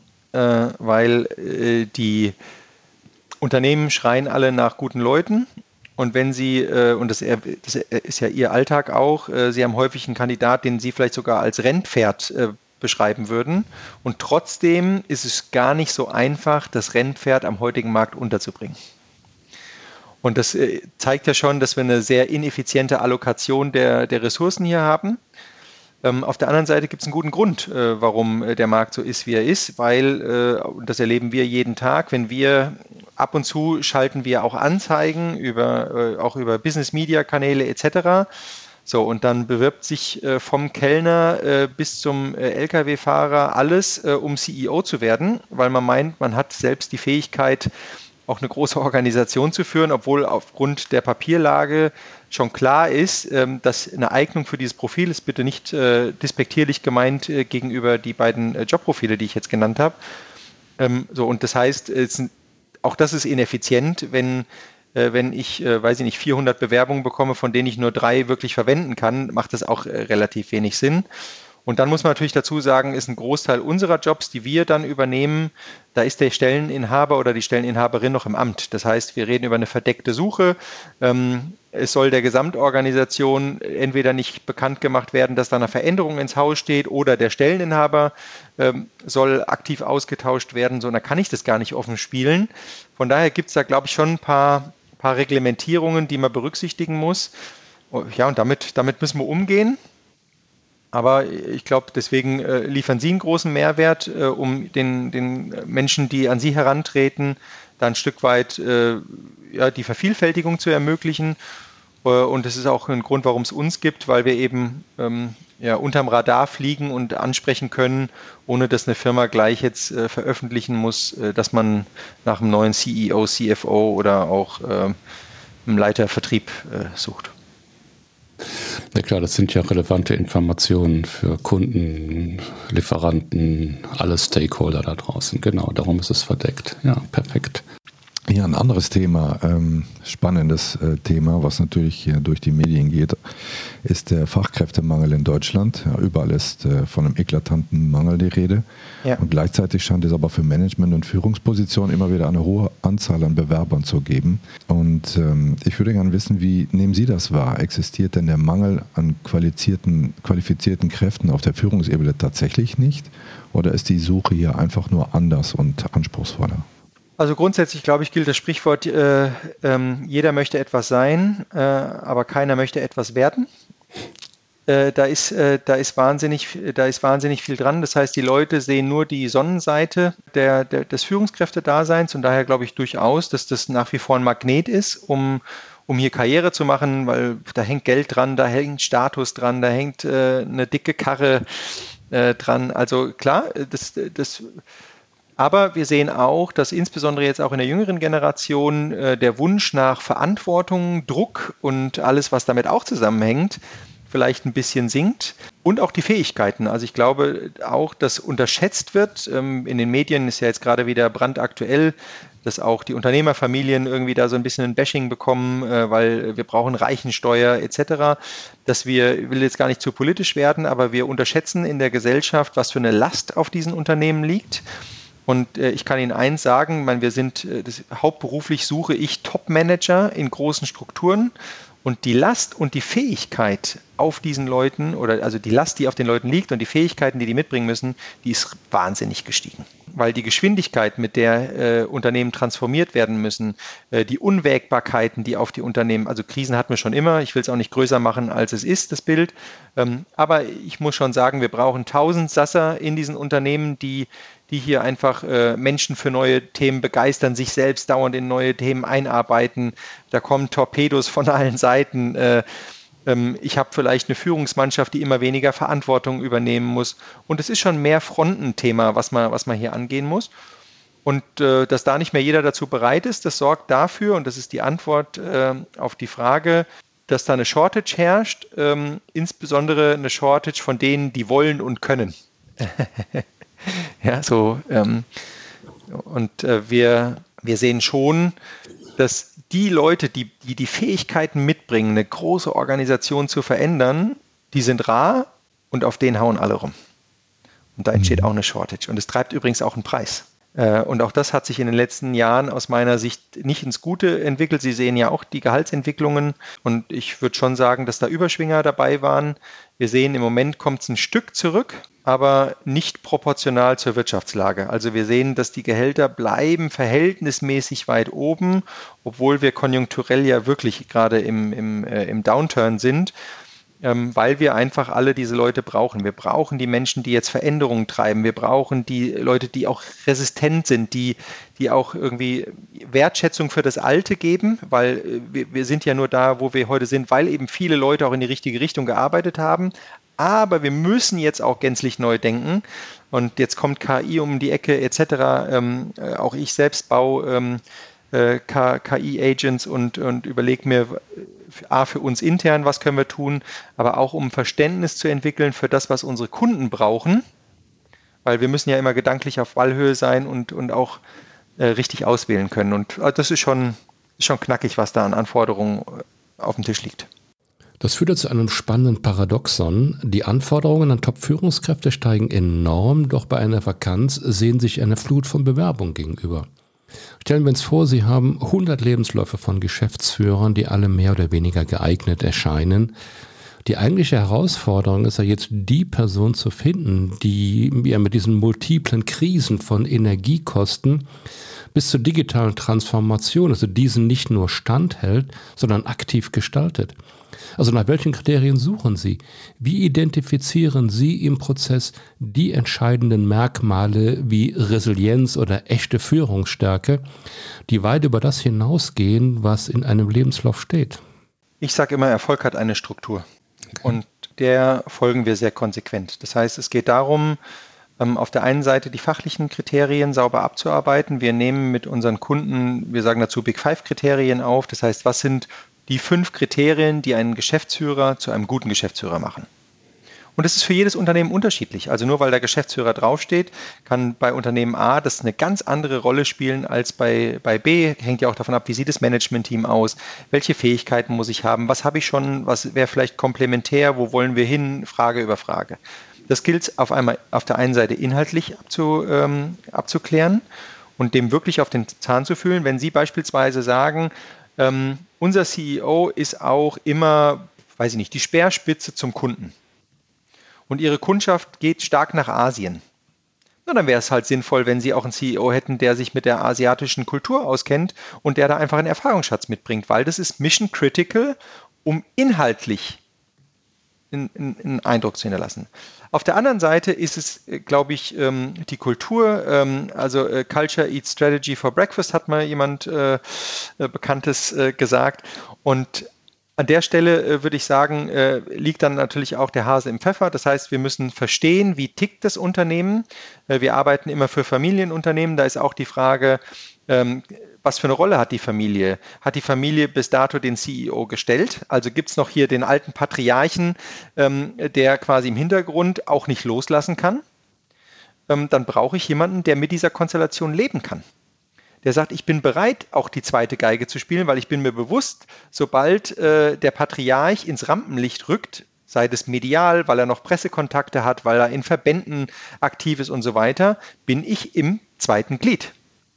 weil die Unternehmen schreien alle nach guten Leuten. Und wenn Sie, und das ist ja Ihr Alltag auch, Sie haben häufig einen Kandidat, den Sie vielleicht sogar als Rennpferd beschreiben würden. Und trotzdem ist es gar nicht so einfach, das Rennpferd am heutigen Markt unterzubringen. Und das zeigt ja schon, dass wir eine sehr ineffiziente Allokation der Ressourcen hier haben. Auf der anderen Seite gibt es einen guten Grund, warum der Markt so ist, wie er ist, weil, und das erleben wir jeden Tag, wenn wir ab und zu schalten wir auch Anzeigen auch über Business-Media-Kanäle etc. So, und dann bewirbt sich vom Kellner bis zum Lkw-Fahrer alles, um CEO zu werden, weil man meint, man hat selbst die Fähigkeit, auch eine große Organisation zu führen, obwohl aufgrund der Papierlage schon klar ist, dass eine Eignung für dieses Profil ist, bitte nicht despektierlich gemeint gegenüber die beiden Jobprofile, die ich jetzt genannt habe. So, und das heißt, auch das ist ineffizient, wenn ich, weiß ich nicht, 400 Bewerbungen bekomme, von denen ich nur 3 wirklich verwenden kann, macht das auch relativ wenig Sinn. Und dann muss man natürlich dazu sagen, ist ein Großteil unserer Jobs, die wir dann übernehmen, da ist der Stelleninhaber oder die Stelleninhaberin noch im Amt. Das heißt, wir reden über eine verdeckte Suche. Es soll der Gesamtorganisation entweder nicht bekannt gemacht werden, dass da eine Veränderung ins Haus steht, oder der Stelleninhaber soll aktiv ausgetauscht werden. So, und da kann ich das gar nicht offen spielen. Von daher gibt es da, glaube ich, schon ein paar Reglementierungen, die man berücksichtigen muss. Ja, und damit müssen wir umgehen. Aber ich glaube, deswegen liefern Sie einen großen Mehrwert, um den Menschen, die an Sie herantreten, da ein Stück weit die Vervielfältigung zu ermöglichen. Und das ist auch ein Grund, warum es uns gibt, weil wir eben unterm Radar fliegen und ansprechen können, ohne dass eine Firma gleich jetzt veröffentlichen muss, dass man nach einem neuen CEO, CFO oder auch einem Leiter Vertrieb sucht. Ja klar, das sind ja relevante Informationen für Kunden, Lieferanten, alle Stakeholder da draußen. Genau, darum ist es verdeckt. Ja, perfekt. Ja, ein anderes Thema, spannendes Thema, was natürlich hier durch die Medien geht, ist der Fachkräftemangel in Deutschland. Ja, überall ist von einem eklatanten Mangel die Rede. Ja. Und gleichzeitig scheint es aber für Management- und Führungspositionen immer wieder eine hohe Anzahl an Bewerbern zu geben. Und ich würde gerne wissen, wie nehmen Sie das wahr? Existiert denn der Mangel an qualifizierten Kräften auf der Führungsebene tatsächlich nicht? Oder ist die Suche hier einfach nur anders und anspruchsvoller? Also grundsätzlich, glaube ich, gilt das Sprichwort, jeder möchte etwas sein, aber keiner möchte etwas werden. Da ist wahnsinnig viel dran. Das heißt, die Leute sehen nur die Sonnenseite des Führungskräftedaseins und daher glaube ich durchaus, dass das nach wie vor ein Magnet ist, um hier Karriere zu machen, weil da hängt Geld dran, da hängt Status dran, da hängt eine dicke Karre dran. Also klar, aber wir sehen auch, dass insbesondere jetzt auch in der jüngeren Generation der Wunsch nach Verantwortung, Druck und alles, was damit auch zusammenhängt, vielleicht ein bisschen sinkt. Und auch die Fähigkeiten. Also ich glaube auch, dass unterschätzt wird. In den Medien ist ja jetzt gerade wieder brandaktuell, dass auch die Unternehmerfamilien irgendwie da so ein bisschen ein Bashing bekommen, weil wir brauchen Reichensteuer etc. Ich will jetzt gar nicht zu politisch werden, aber wir unterschätzen in der Gesellschaft, was für eine Last auf diesen Unternehmen liegt. Und ich kann Ihnen eins sagen, hauptberuflich suche ich Top-Manager in großen Strukturen und die Last und die Fähigkeit auf diesen Leuten also die Last, die auf den Leuten liegt und die Fähigkeiten, die mitbringen müssen, die ist wahnsinnig gestiegen. Weil die Geschwindigkeit, mit der Unternehmen transformiert werden müssen, die Unwägbarkeiten, die auf die Unternehmen, also Krisen hatten wir schon immer, ich will es auch nicht größer machen, als es ist, das Bild, aber ich muss schon sagen, wir brauchen 1000 Sasser in diesen Unternehmen, die hier einfach Menschen für neue Themen begeistern, sich selbst dauernd in neue Themen einarbeiten. Da kommen Torpedos von allen Seiten. Ich habe vielleicht eine Führungsmannschaft, die immer weniger Verantwortung übernehmen muss. Und es ist schon mehr Frontenthema, was man hier angehen muss. Und dass da nicht mehr jeder dazu bereit ist, das sorgt dafür, und das ist die Antwort auf die Frage, dass da eine Shortage herrscht, insbesondere eine Shortage von denen, die wollen und können. Ja, so wir sehen schon, dass die Leute, die Fähigkeiten mitbringen, eine große Organisation zu verändern, die sind rar und auf denen hauen alle rum. Und da entsteht auch eine Shortage. Und es treibt übrigens auch einen Preis. Und auch das hat sich in den letzten Jahren aus meiner Sicht nicht ins Gute entwickelt. Sie sehen ja auch die Gehaltsentwicklungen und ich würde schon sagen, dass da Überschwinger dabei waren. Wir sehen, im Moment kommt es ein Stück zurück, aber nicht proportional zur Wirtschaftslage. Also wir sehen, dass die Gehälter bleiben verhältnismäßig weit oben, obwohl wir konjunkturell ja wirklich gerade im Downturn sind. Weil wir einfach alle diese Leute brauchen. Wir brauchen die Menschen, die jetzt Veränderungen treiben. Wir brauchen die Leute, die auch resistent sind, die auch irgendwie Wertschätzung für das Alte geben, weil wir sind ja nur da, wo wir heute sind, weil eben viele Leute auch in die richtige Richtung gearbeitet haben. Aber wir müssen jetzt auch gänzlich neu denken. Und jetzt kommt KI um die Ecke etc. Auch ich selbst baue KI-Agents und überlege mir, für uns intern, was können wir tun, aber auch um Verständnis zu entwickeln für das, was unsere Kunden brauchen, weil wir müssen ja immer gedanklich auf Ballhöhe sein und auch richtig auswählen können. Und das ist schon knackig, was da an Anforderungen auf dem Tisch liegt. Das führt zu einem spannenden Paradoxon. Die Anforderungen an Top-Führungskräfte steigen enorm, doch bei einer Vakanz sehen sich eine Flut von Bewerbungen gegenüber. Stellen wir uns vor, Sie haben 100 Lebensläufe von Geschäftsführern, die alle mehr oder weniger geeignet erscheinen. Die eigentliche Herausforderung ist ja jetzt, die Person zu finden, die ja mit diesen multiplen Krisen von Energiekosten bis zur digitalen Transformation, also diesen nicht nur standhält, sondern aktiv gestaltet. Also nach welchen Kriterien suchen Sie? Wie identifizieren Sie im Prozess die entscheidenden Merkmale wie Resilienz oder echte Führungsstärke, die weit über das hinausgehen, was in einem Lebenslauf steht? Ich sage immer, Erfolg hat eine Struktur. Okay. Und der folgen wir sehr konsequent. Das heißt, es geht darum, auf der einen Seite die fachlichen Kriterien sauber abzuarbeiten. Wir nehmen mit unseren Kunden, wir sagen dazu Big Five Kriterien auf. Das heißt, was sind die 5 Kriterien, die einen Geschäftsführer zu einem guten Geschäftsführer machen? Und das ist für jedes Unternehmen unterschiedlich. Also nur weil der Geschäftsführer draufsteht, kann bei Unternehmen A das eine ganz andere Rolle spielen als bei B. Hängt ja auch davon ab, wie sieht das Managementteam aus, welche Fähigkeiten muss ich haben, was habe ich schon, was wäre vielleicht komplementär, wo wollen wir hin, Frage über Frage. Das gilt auf der einen Seite inhaltlich abzuklären und dem wirklich auf den Zahn zu fühlen. Wenn Sie beispielsweise sagen, unser CEO ist auch immer, weiß ich nicht, die Speerspitze zum Kunden. Und Ihre Kundschaft geht stark nach Asien. Na, dann wäre es halt sinnvoll, wenn Sie auch einen CEO hätten, der sich mit der asiatischen Kultur auskennt und der da einfach einen Erfahrungsschatz mitbringt, weil das ist mission critical, um inhaltlich einen Eindruck zu hinterlassen. Auf der anderen Seite ist es, glaube ich, die Kultur, Culture Eats Strategy for Breakfast, hat mal jemand Bekanntes gesagt. Und an der Stelle würde ich sagen, liegt dann natürlich auch der Hase im Pfeffer. Das heißt, wir müssen verstehen, wie tickt das Unternehmen. Wir arbeiten immer für Familienunternehmen. Da ist auch die Frage, was für eine Rolle hat die Familie? Hat die Familie bis dato den CEO gestellt? Also gibt es noch hier den alten Patriarchen, der quasi im Hintergrund auch nicht loslassen kann? Dann brauche ich jemanden, der mit dieser Konstellation leben kann. Der sagt, ich bin bereit, auch die zweite Geige zu spielen, weil ich bin mir bewusst, sobald der Patriarch ins Rampenlicht rückt, sei das medial, weil er noch Pressekontakte hat, weil er in Verbänden aktiv ist und so weiter, bin ich im zweiten Glied.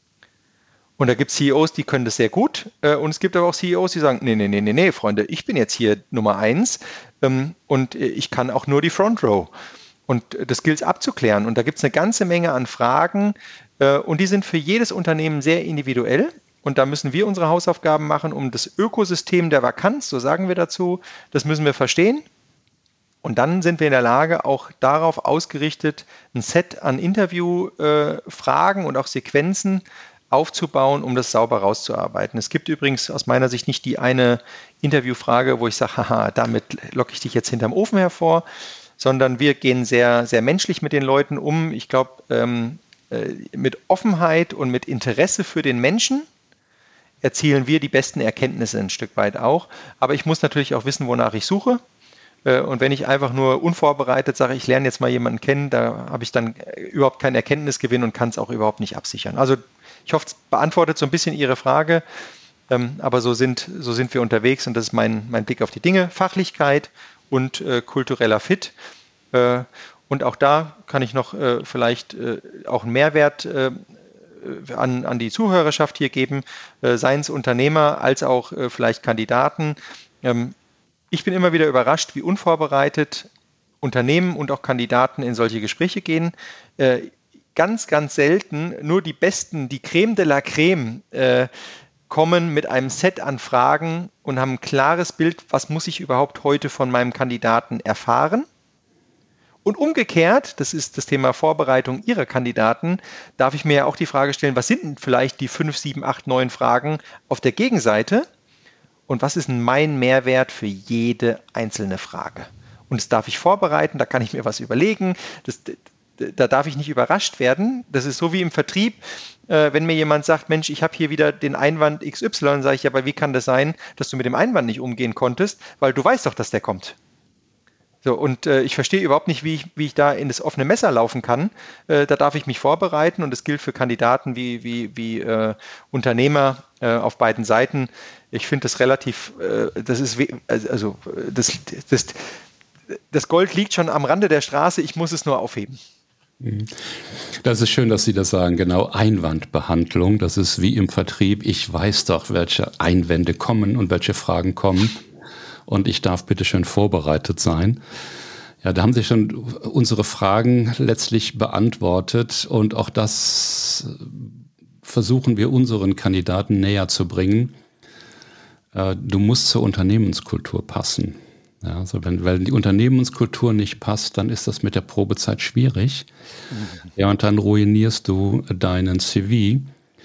Und da gibt es CEOs, die können das sehr gut und es gibt aber auch CEOs, die sagen, nee, Freunde, ich bin jetzt hier Nummer 1 und ich kann auch nur die Front Row. Und das gilt es abzuklären. Und da gibt es eine ganze Menge an Fragen und die sind für jedes Unternehmen sehr individuell. Und da müssen wir unsere Hausaufgaben machen, um das Ökosystem der Vakanz, so sagen wir dazu, das müssen wir verstehen. Und dann sind wir in der Lage, auch darauf ausgerichtet, ein Set an Interviewfragen und auch Sequenzen aufzubauen, um das sauber rauszuarbeiten. Es gibt übrigens aus meiner Sicht nicht die eine Interviewfrage, wo ich sage, haha, damit locke ich dich jetzt hinterm Ofen hervor, sondern wir gehen sehr, sehr menschlich mit den Leuten um. Ich glaube, mit Offenheit und mit Interesse für den Menschen erzielen wir die besten Erkenntnisse ein Stück weit auch. Aber ich muss natürlich auch wissen, wonach ich suche. Und wenn ich einfach nur unvorbereitet sage, ich lerne jetzt mal jemanden kennen, da habe ich dann überhaupt keinen Erkenntnisgewinn und kann es auch überhaupt nicht absichern. Also ich hoffe, es beantwortet so ein bisschen Ihre Frage, aber so sind wir unterwegs und das ist mein Blick auf die Dinge. Fachlichkeit und kultureller Fit. Und auch da kann ich noch vielleicht auch einen Mehrwert an die Zuhörerschaft hier geben, seien es Unternehmer als auch vielleicht Kandidaten. Ich bin immer wieder überrascht, wie unvorbereitet Unternehmen und auch Kandidaten in solche Gespräche gehen. Ganz, ganz selten, nur die Besten, die Creme de la Creme, kommen mit einem Set an Fragen und haben ein klares Bild, was muss ich überhaupt heute von meinem Kandidaten erfahren. Und umgekehrt, das ist das Thema Vorbereitung Ihrer Kandidaten, darf ich mir ja auch die Frage stellen, was sind denn vielleicht die 5, 7, 8, 9 Fragen auf der Gegenseite? Und was ist denn mein Mehrwert für jede einzelne Frage? Und das darf ich vorbereiten, da kann ich mir was überlegen, da darf ich nicht überrascht werden. Das ist so wie im Vertrieb, wenn mir jemand sagt, Mensch, ich habe hier wieder den Einwand XY, dann sage ich, aber wie kann das sein, dass du mit dem Einwand nicht umgehen konntest? Weil du weißt doch, dass der kommt. So, und ich verstehe überhaupt nicht, wie ich da in das offene Messer laufen kann. Da darf ich mich vorbereiten und das gilt für Kandidaten wie Unternehmer auf beiden Seiten. Ich finde das relativ, das Gold liegt schon am Rande der Straße, ich muss es nur aufheben. Das ist schön, dass Sie das sagen, genau, Einwandbehandlung, das ist wie im Vertrieb, ich weiß doch, welche Einwände kommen und welche Fragen kommen und ich darf bitte schön vorbereitet sein. Ja, da haben Sie schon unsere Fragen letztlich beantwortet und auch das versuchen wir unseren Kandidaten näher zu bringen. Du musst zur Unternehmenskultur passen. Ja, also wenn die Unternehmenskultur nicht passt, dann ist das mit der Probezeit schwierig. Ja, und dann ruinierst du deinen CV.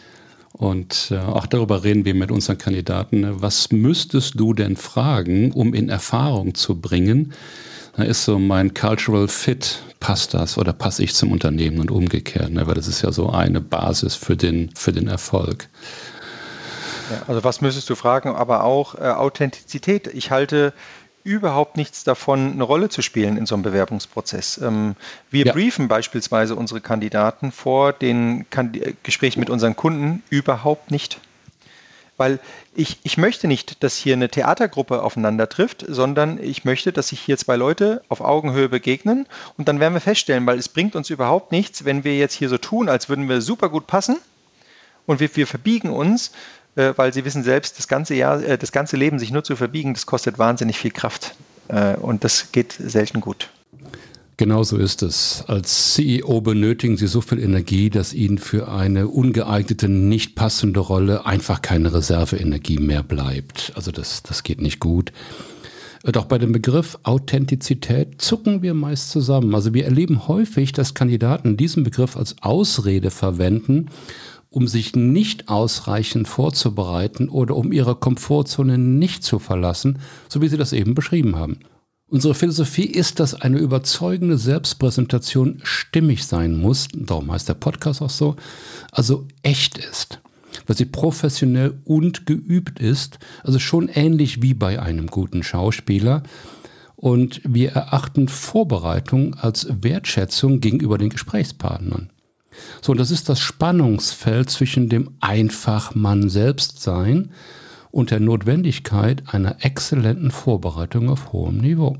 Und auch darüber reden wir mit unseren Kandidaten. Was müsstest du denn fragen, um in Erfahrung zu bringen? Da ist so mein Cultural Fit, passt das oder passe ich zum Unternehmen und umgekehrt? Ne? Weil das ist ja so eine Basis für den Erfolg. Ja, also was müsstest du fragen, aber auch Authentizität. Ich halte überhaupt nichts davon, eine Rolle zu spielen in so einem Bewerbungsprozess. Wir briefen beispielsweise unsere Kandidaten vor den Gesprächen mit unseren Kunden überhaupt nicht. Weil ich möchte nicht, dass hier eine Theatergruppe aufeinander trifft, sondern ich möchte, dass sich hier zwei Leute auf Augenhöhe begegnen und dann werden wir feststellen, weil es bringt uns überhaupt nichts, wenn wir jetzt hier so tun, als würden wir super gut passen und wir verbiegen uns, weil sie wissen selbst, das ganze Leben sich nur zu verbiegen, das kostet wahnsinnig viel Kraft und das geht selten gut. Genau so ist es. Als CEO benötigen Sie so viel Energie, dass Ihnen für eine ungeeignete, nicht passende Rolle einfach keine Reserveenergie mehr bleibt. Also das geht nicht gut. Doch bei dem Begriff Authentizität zucken wir meist zusammen. Also wir erleben häufig, dass Kandidaten diesen Begriff als Ausrede verwenden, um sich nicht ausreichend vorzubereiten oder um ihre Komfortzone nicht zu verlassen, so wie Sie das eben beschrieben haben. Unsere Philosophie ist, dass eine überzeugende Selbstpräsentation stimmig sein muss, darum heißt der Podcast auch so, also echt ist, weil sie professionell und geübt ist, also schon ähnlich wie bei einem guten Schauspieler. Und wir erachten Vorbereitung als Wertschätzung gegenüber den Gesprächspartnern. So, und das ist das Spannungsfeld zwischen dem einfach Man selbst sein und der Notwendigkeit einer exzellenten Vorbereitung auf hohem Niveau.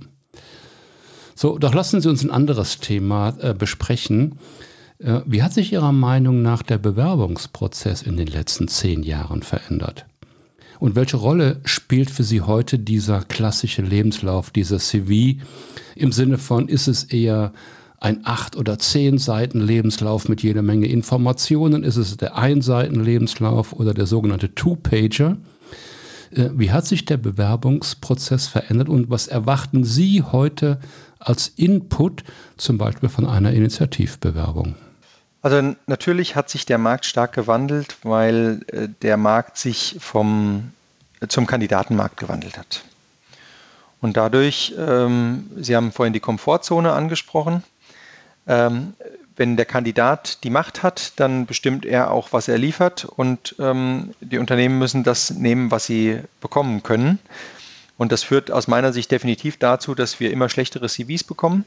So, doch lassen Sie uns ein anderes Thema besprechen. Wie hat sich Ihrer Meinung nach der Bewerbungsprozess in den letzten 10 Jahren verändert? Und welche Rolle spielt für Sie heute dieser klassische Lebenslauf, dieser CV? Im Sinne von, ist es eher ein 8 oder 10 Seiten Lebenslauf mit jeder Menge Informationen? Ist es der 1 Seiten Lebenslauf oder der sogenannte Two-Pager? Wie hat sich der Bewerbungsprozess verändert und was erwarten Sie heute als Input zum Beispiel von einer Initiativbewerbung? Also natürlich hat sich der Markt stark gewandelt, weil der Markt sich zum Kandidatenmarkt gewandelt hat. Und dadurch, Sie haben vorhin die Komfortzone angesprochen, wenn der Kandidat die Macht hat, dann bestimmt er auch, was er liefert und die Unternehmen müssen das nehmen, was sie bekommen können. Und das führt aus meiner Sicht definitiv dazu, dass wir immer schlechtere CVs bekommen.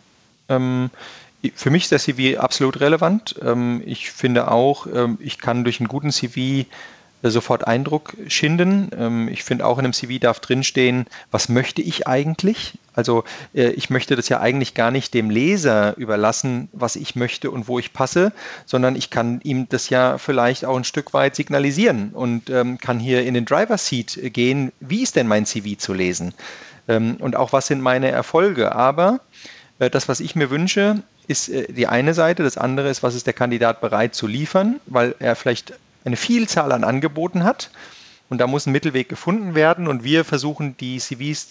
Für mich ist der CV absolut relevant. Ich finde auch, ich kann durch einen guten CV sofort Eindruck schinden. Ich finde auch in einem CV darf drinstehen, was möchte ich eigentlich? Also ich möchte das ja eigentlich gar nicht dem Leser überlassen, was ich möchte und wo ich passe, sondern ich kann ihm das ja vielleicht auch ein Stück weit signalisieren und kann hier in den Driver's Seat gehen, wie ist denn mein CV zu lesen? Und auch was sind meine Erfolge? Aber das, was ich mir wünsche, ist die eine Seite, das andere ist, was ist der Kandidat bereit zu liefern, weil er vielleicht eine Vielzahl an Angeboten hat und da muss ein Mittelweg gefunden werden und wir versuchen die CVs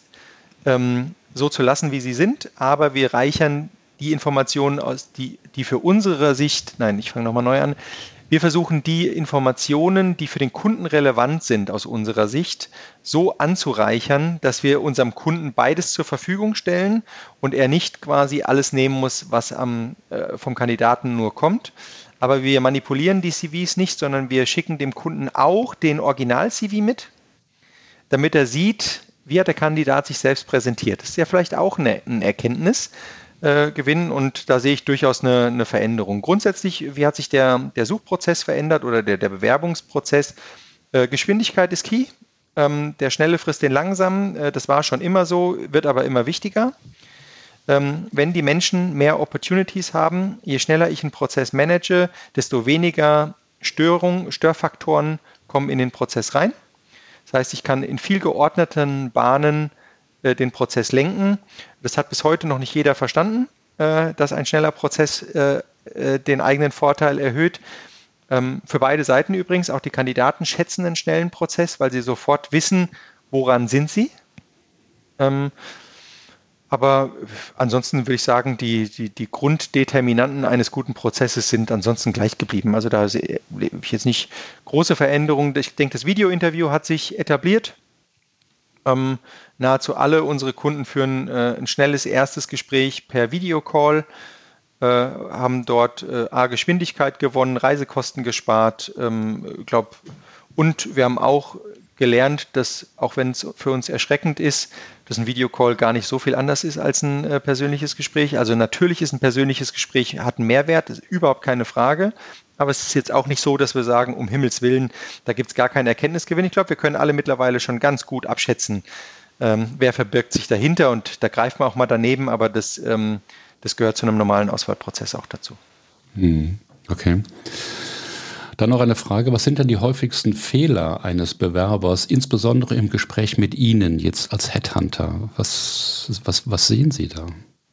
so zu lassen, wie sie sind, aber wir reichern die Informationen aus, die für unsere Sicht, ich fange nochmal neu an, wir versuchen die Informationen, die für den Kunden relevant sind aus unserer Sicht, so anzureichern, dass wir unserem Kunden beides zur Verfügung stellen und er nicht quasi alles nehmen muss, was vom Kandidaten nur kommt. Aber wir manipulieren die CVs nicht, sondern wir schicken dem Kunden auch den Original-CV mit, damit er sieht, wie hat der Kandidat sich selbst präsentiert. Das ist ja vielleicht auch ein Erkenntnisgewinn und da sehe ich durchaus eine Veränderung. Grundsätzlich, wie hat sich der Suchprozess verändert oder der Bewerbungsprozess? Geschwindigkeit ist key. Der Schnelle frisst den Langsamen. Das war schon immer so, wird aber immer wichtiger. Wenn die Menschen mehr Opportunities haben, je schneller ich einen Prozess manage, desto weniger Störfaktoren kommen in den Prozess rein. Das heißt, ich kann in viel geordneten Bahnen den Prozess lenken. Das hat bis heute noch nicht jeder verstanden, dass ein schneller Prozess den eigenen Vorteil erhöht. Für beide Seiten übrigens, auch die Kandidaten schätzen einen schnellen Prozess, weil sie sofort wissen, woran sind sie? Aber ansonsten würde ich sagen, die Grunddeterminanten eines guten Prozesses sind ansonsten gleich geblieben. Also da sehe ich jetzt nicht große Veränderungen. Ich denke, das Videointerview hat sich etabliert. Nahezu alle unsere Kunden führen ein schnelles erstes Gespräch per Videocall, haben dort Geschwindigkeit gewonnen, Reisekosten gespart, und wir haben auch gelernt, dass, auch wenn es für uns erschreckend ist, dass ein Videocall gar nicht so viel anders ist als ein persönliches Gespräch. Also natürlich ist ein persönliches Gespräch, hat einen Mehrwert, ist überhaupt keine Frage. Aber es ist jetzt auch nicht so, dass wir sagen, um Himmels Willen, da gibt es gar keinen Erkenntnisgewinn. Ich glaube, wir können alle mittlerweile schon ganz gut abschätzen, wer verbirgt sich dahinter. Und da greift man auch mal daneben, aber das gehört zu einem normalen Auswahlprozess auch dazu. Okay. Dann noch eine Frage, was sind denn die häufigsten Fehler eines Bewerbers, insbesondere im Gespräch mit Ihnen jetzt als Headhunter? Was sehen Sie da?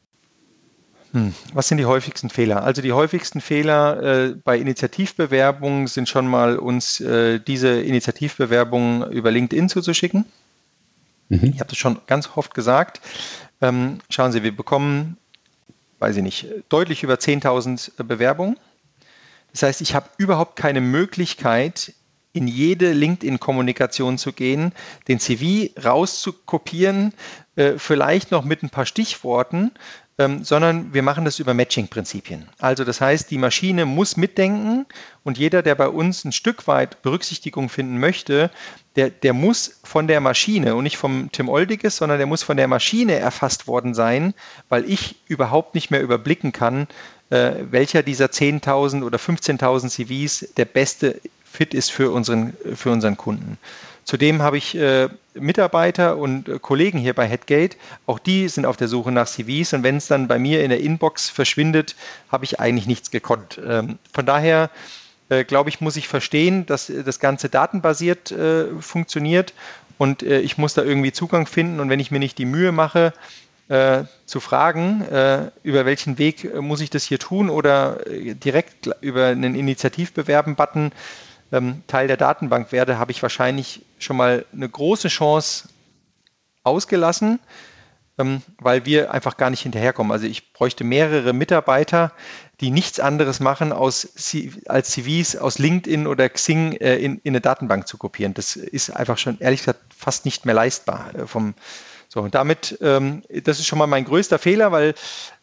Was sind die häufigsten Fehler? Also die häufigsten Fehler bei Initiativbewerbungen sind schon mal, uns diese Initiativbewerbungen über LinkedIn zuzuschicken. Ich habe das schon ganz oft gesagt. Schauen Sie, wir bekommen, weiß ich nicht, deutlich über 10.000 Bewerbungen. Das heißt, ich habe überhaupt keine Möglichkeit, in jede LinkedIn-Kommunikation zu gehen, den CV rauszukopieren, vielleicht noch mit ein paar Stichworten, sondern wir machen das über Matching-Prinzipien. Also das heißt, die Maschine muss mitdenken und jeder, der bei uns ein Stück weit Berücksichtigung finden möchte, der muss von der Maschine und nicht vom Tim Oldiges, sondern der muss von der Maschine erfasst worden sein, weil ich überhaupt nicht mehr überblicken kann, welcher dieser 10.000 oder 15.000 CVs der beste Fit ist für unseren Kunden. Zudem habe ich Mitarbeiter und Kollegen hier bei Headgate, auch die sind auf der Suche nach CVs und wenn es dann bei mir in der Inbox verschwindet, habe ich eigentlich nichts gekonnt. Von daher glaube ich, muss ich verstehen, dass das Ganze datenbasiert funktioniert und ich muss da irgendwie Zugang finden und wenn ich mir nicht die Mühe mache, zu fragen, über welchen Weg muss ich das hier tun oder direkt über einen Initiativbewerben-Button Teil der Datenbank werde, habe ich wahrscheinlich schon mal eine große Chance ausgelassen, weil wir einfach gar nicht hinterherkommen. Also ich bräuchte mehrere Mitarbeiter, die nichts anderes machen, als CVs aus LinkedIn oder Xing in eine Datenbank zu kopieren. Das ist einfach schon, ehrlich gesagt, fast nicht mehr leistbar. So, und damit, das ist schon mal mein größter Fehler, weil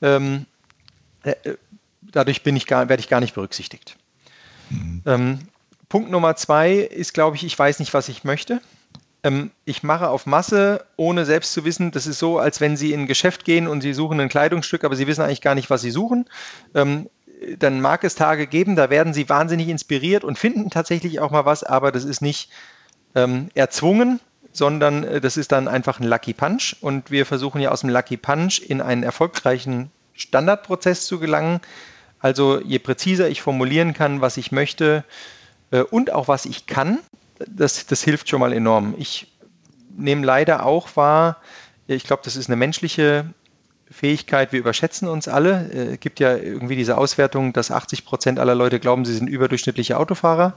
dadurch werde ich gar nicht berücksichtigt. Punkt Nummer 2 ist, glaube ich weiß nicht, was ich möchte. Ich mache auf Masse, ohne selbst zu wissen. Das ist so, als wenn Sie in ein Geschäft gehen und Sie suchen ein Kleidungsstück, aber Sie wissen eigentlich gar nicht, was Sie suchen. Dann mag es Tage geben, da werden Sie wahnsinnig inspiriert und finden tatsächlich auch mal was, aber das ist nicht erzwungen, sondern das ist dann einfach ein Lucky Punch. Und wir versuchen ja aus dem Lucky Punch in einen erfolgreichen Standardprozess zu gelangen. Also je präziser ich formulieren kann, was ich möchte, und auch was ich kann, das hilft schon mal enorm. Ich nehme leider auch wahr, ich glaube, das ist eine menschliche Fähigkeit, wir überschätzen uns alle. Es gibt ja irgendwie diese Auswertung, dass 80% aller Leute glauben, sie sind überdurchschnittliche Autofahrer.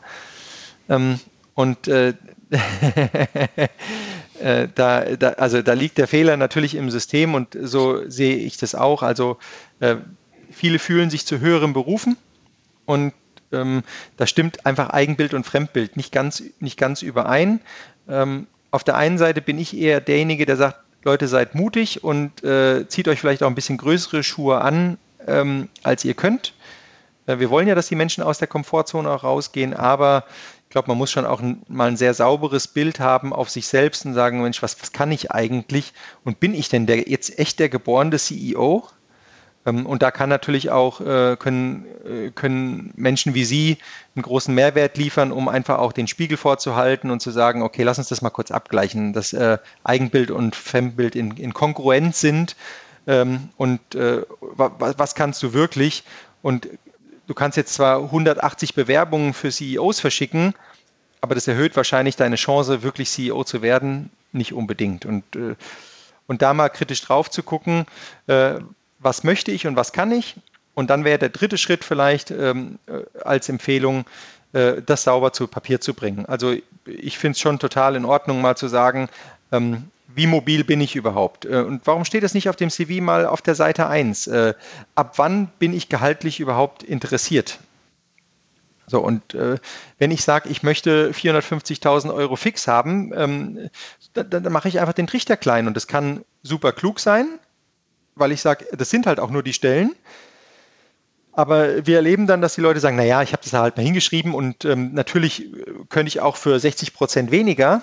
Da liegt der Fehler natürlich im System und so sehe ich das auch. Also viele fühlen sich zu höheren Berufen und da stimmt einfach Eigenbild und Fremdbild nicht ganz überein. Auf der einen Seite bin ich eher derjenige, der sagt, Leute, seid mutig und zieht euch vielleicht auch ein bisschen größere Schuhe an, als ihr könnt. Wir wollen ja, dass die Menschen aus der Komfortzone auch rausgehen, aber ich glaube, man muss schon auch mal ein sehr sauberes Bild haben auf sich selbst und sagen, Mensch, was kann ich eigentlich und bin ich denn jetzt echt der geborene CEO? Und da kann natürlich auch, können Menschen wie Sie einen großen Mehrwert liefern, um einfach auch den Spiegel vorzuhalten und zu sagen, okay, lass uns das mal kurz abgleichen, dass Eigenbild und Fremdbild in Kongruenz sind was kannst du wirklich? Und du kannst jetzt zwar 180 Bewerbungen für CEOs verschicken, aber das erhöht wahrscheinlich deine Chance, wirklich CEO zu werden, nicht unbedingt. Und da mal kritisch drauf zu gucken, was möchte ich und was kann ich? Und dann wäre der dritte Schritt vielleicht als Empfehlung, das sauber zu Papier zu bringen. Also ich finde es schon total in Ordnung, mal zu sagen, Wie mobil bin ich überhaupt? Und warum steht das nicht auf dem CV mal auf der Seite 1? Ab wann bin ich gehaltlich überhaupt interessiert? So, und wenn ich sage, ich möchte 450.000 Euro fix haben, dann mache ich einfach den Trichter klein. Und das kann super klug sein, weil ich sage, das sind halt auch nur die Stellen. Aber wir erleben dann, dass die Leute sagen, naja, ich habe das halt mal hingeschrieben und natürlich könnte ich auch für 60% weniger,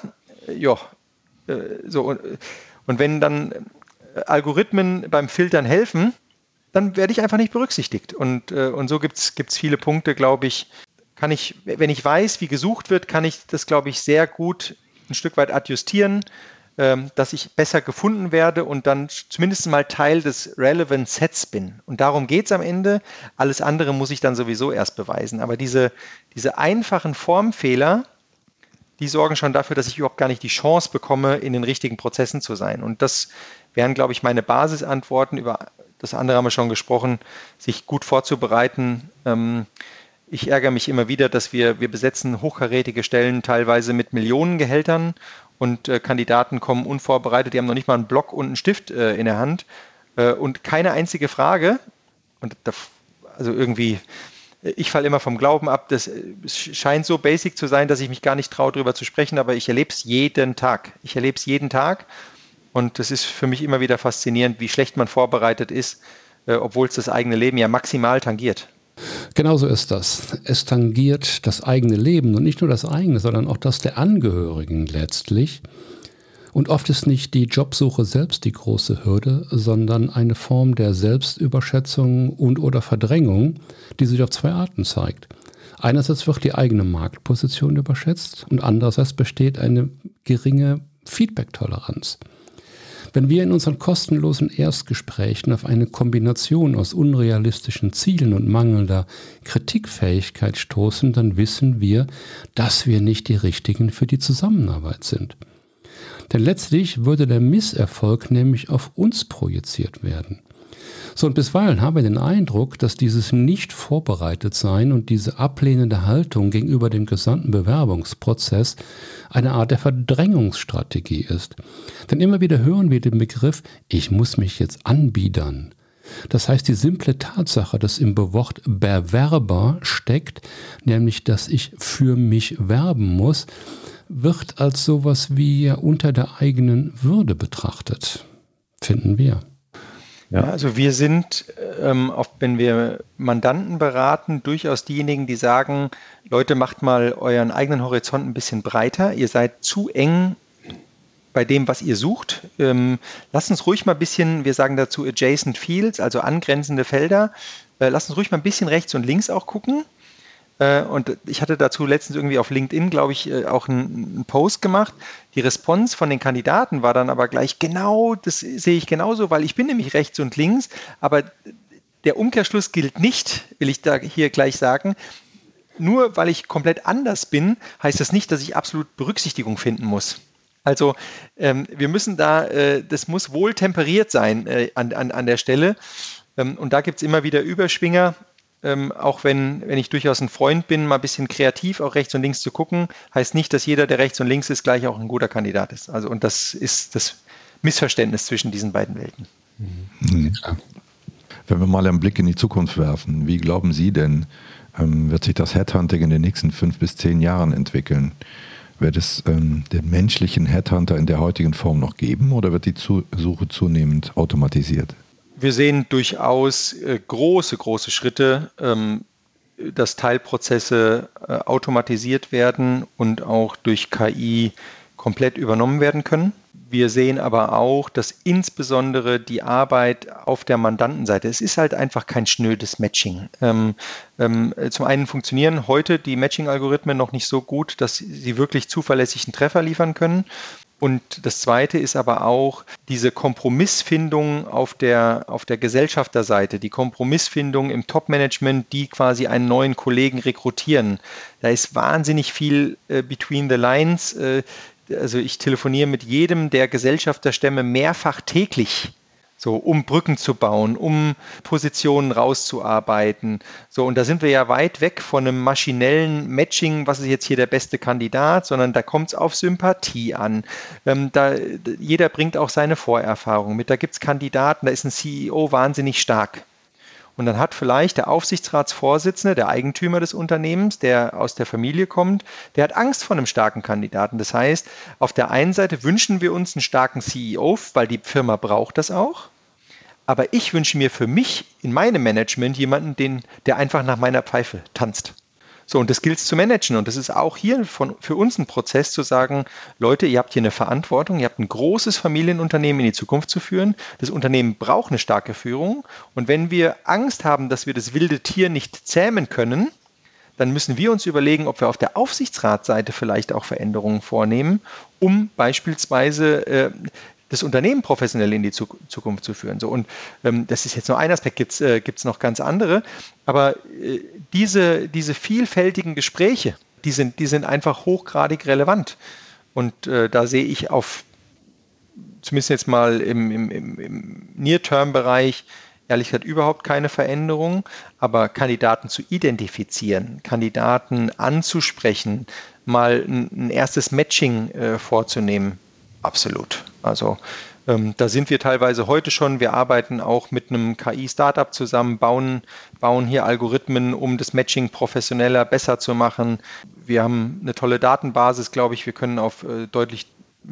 so. Und wenn dann Algorithmen beim Filtern helfen, dann werde ich einfach nicht berücksichtigt. Und so gibt's viele Punkte, glaube ich, wenn ich weiß, wie gesucht wird, kann ich das, glaube ich, sehr gut ein Stück weit adjustieren, dass ich besser gefunden werde und dann zumindest mal Teil des Relevant Sets bin. Und darum geht es am Ende. Alles andere muss ich dann sowieso erst beweisen. Aber diese einfachen Formfehler, die sorgen schon dafür, dass ich überhaupt gar nicht die Chance bekomme, in den richtigen Prozessen zu sein. Und das wären, glaube ich, meine Basisantworten. Über das andere haben wir schon gesprochen, sich gut vorzubereiten. Ich ärgere mich immer wieder, dass wir besetzen hochkarätige Stellen teilweise mit Millionengehältern und Kandidaten kommen unvorbereitet, die haben noch nicht mal einen Block und einen Stift in der Hand und keine einzige Frage. Und also irgendwie, ich falle immer vom Glauben ab, das scheint so basic zu sein, dass ich mich gar nicht traue, darüber zu sprechen, aber ich erlebe es jeden Tag. Und das ist für mich immer wieder faszinierend, wie schlecht man vorbereitet ist, obwohl es das eigene Leben ja maximal tangiert. Genauso ist das. Es tangiert das eigene Leben und nicht nur das eigene, sondern auch das der Angehörigen letztlich. Und oft ist nicht die Jobsuche selbst die große Hürde, sondern eine Form der Selbstüberschätzung und/oder Verdrängung, die sich auf zwei Arten zeigt. Einerseits wird die eigene Marktposition überschätzt und andererseits besteht eine geringe Feedback-Toleranz. Wenn wir in unseren kostenlosen Erstgesprächen auf eine Kombination aus unrealistischen Zielen und mangelnder Kritikfähigkeit stoßen, dann wissen wir, dass wir nicht die Richtigen für die Zusammenarbeit sind. Denn letztlich würde der Misserfolg nämlich auf uns projiziert werden. So, und bisweilen haben wir den Eindruck, dass dieses Nicht-Vorbereitet-Sein und diese ablehnende Haltung gegenüber dem gesamten Bewerbungsprozess eine Art der Verdrängungsstrategie ist. Denn immer wieder hören wir den Begriff, ich muss mich jetzt anbiedern. Das heißt, die simple Tatsache, dass im Wort Bewerber steckt, nämlich, dass ich für mich werben muss, wird als sowas wie unter der eigenen Würde betrachtet, finden wir. Ja, also wir sind, wenn wir Mandanten beraten, durchaus diejenigen, die sagen, Leute, macht mal euren eigenen Horizont ein bisschen breiter. Ihr seid zu eng bei dem, was ihr sucht. Lasst uns ruhig mal ein bisschen, wir sagen dazu adjacent fields, also angrenzende Felder. Lasst uns ruhig mal ein bisschen rechts und links auch gucken. Und ich hatte dazu letztens irgendwie auf LinkedIn, glaube ich, auch einen Post gemacht. Die Response von den Kandidaten war dann aber gleich genau, das sehe ich genauso, weil ich bin nämlich rechts und links, aber der Umkehrschluss gilt nicht, will ich da hier gleich sagen. Nur weil ich komplett anders bin, heißt das nicht, dass ich absolut Berücksichtigung finden muss. Also wir müssen das muss wohl temperiert sein an der Stelle. Und da gibt es immer wieder Überschwinger. Auch wenn ich durchaus ein Freund bin, mal ein bisschen kreativ auch rechts und links zu gucken, heißt nicht, dass jeder, der rechts und links ist, gleich auch ein guter Kandidat ist. Also, und das ist das Missverständnis zwischen diesen beiden Welten. Mhm. Wenn wir mal einen Blick in die Zukunft werfen, wie glauben Sie denn, wird sich das Headhunting in den nächsten 5 bis 10 Jahren entwickeln? Wird es den menschlichen Headhunter in der heutigen Form noch geben oder wird die Suche zunehmend automatisiert? Wir sehen durchaus große Schritte, dass Teilprozesse automatisiert werden und auch durch KI komplett übernommen werden können. Wir sehen aber auch, dass insbesondere die Arbeit auf der Mandantenseite, es ist halt einfach kein schnödes Matching. Zum einen funktionieren heute die Matching-Algorithmen noch nicht so gut, dass sie wirklich zuverlässig einen Treffer liefern können. Und das Zweite ist aber auch diese Kompromissfindung auf der Gesellschafterseite, die Kompromissfindung im Top-Management, die quasi einen neuen Kollegen rekrutieren. Da ist wahnsinnig viel between the lines. Also ich telefoniere mit jedem der Gesellschafterstämme mehrfach täglich. So, um Brücken zu bauen, um Positionen rauszuarbeiten. So, und da sind wir ja weit weg von einem maschinellen Matching, was ist jetzt hier der beste Kandidat, sondern da kommt es auf Sympathie an. Jeder bringt auch seine Vorerfahrung mit. Da gibt es Kandidaten, da ist ein CEO wahnsinnig stark. Und dann hat vielleicht der Aufsichtsratsvorsitzende, der Eigentümer des Unternehmens, der aus der Familie kommt, der hat Angst vor einem starken Kandidaten. Das heißt, auf der einen Seite wünschen wir uns einen starken CEO, weil die Firma braucht das auch. Aber ich wünsche mir für mich in meinem Management jemanden, der einfach nach meiner Pfeife tanzt. So, und das gilt es zu managen. Und das ist auch hier für uns ein Prozess zu sagen, Leute, ihr habt hier eine Verantwortung, ihr habt ein großes Familienunternehmen in die Zukunft zu führen. Das Unternehmen braucht eine starke Führung. Und wenn wir Angst haben, dass wir das wilde Tier nicht zähmen können, dann müssen wir uns überlegen, ob wir auf der Aufsichtsratsseite vielleicht auch Veränderungen vornehmen, um beispielsweise das Unternehmen professionell in die Zukunft zu führen. So, und das ist jetzt nur ein Aspekt, gibt es noch ganz andere. Aber diese vielfältigen Gespräche, die sind einfach hochgradig relevant. Und da sehe ich zumindest jetzt mal im Near-Term-Bereich, ehrlich gesagt überhaupt keine Veränderung. Aber Kandidaten zu identifizieren, Kandidaten anzusprechen, mal ein erstes Matching vorzunehmen, absolut. Also da sind wir teilweise heute schon. Wir arbeiten auch mit einem KI-Startup zusammen, bauen hier Algorithmen, um das Matching professioneller, besser zu machen. Wir haben eine tolle Datenbasis, glaube ich. Wir können auf deutlich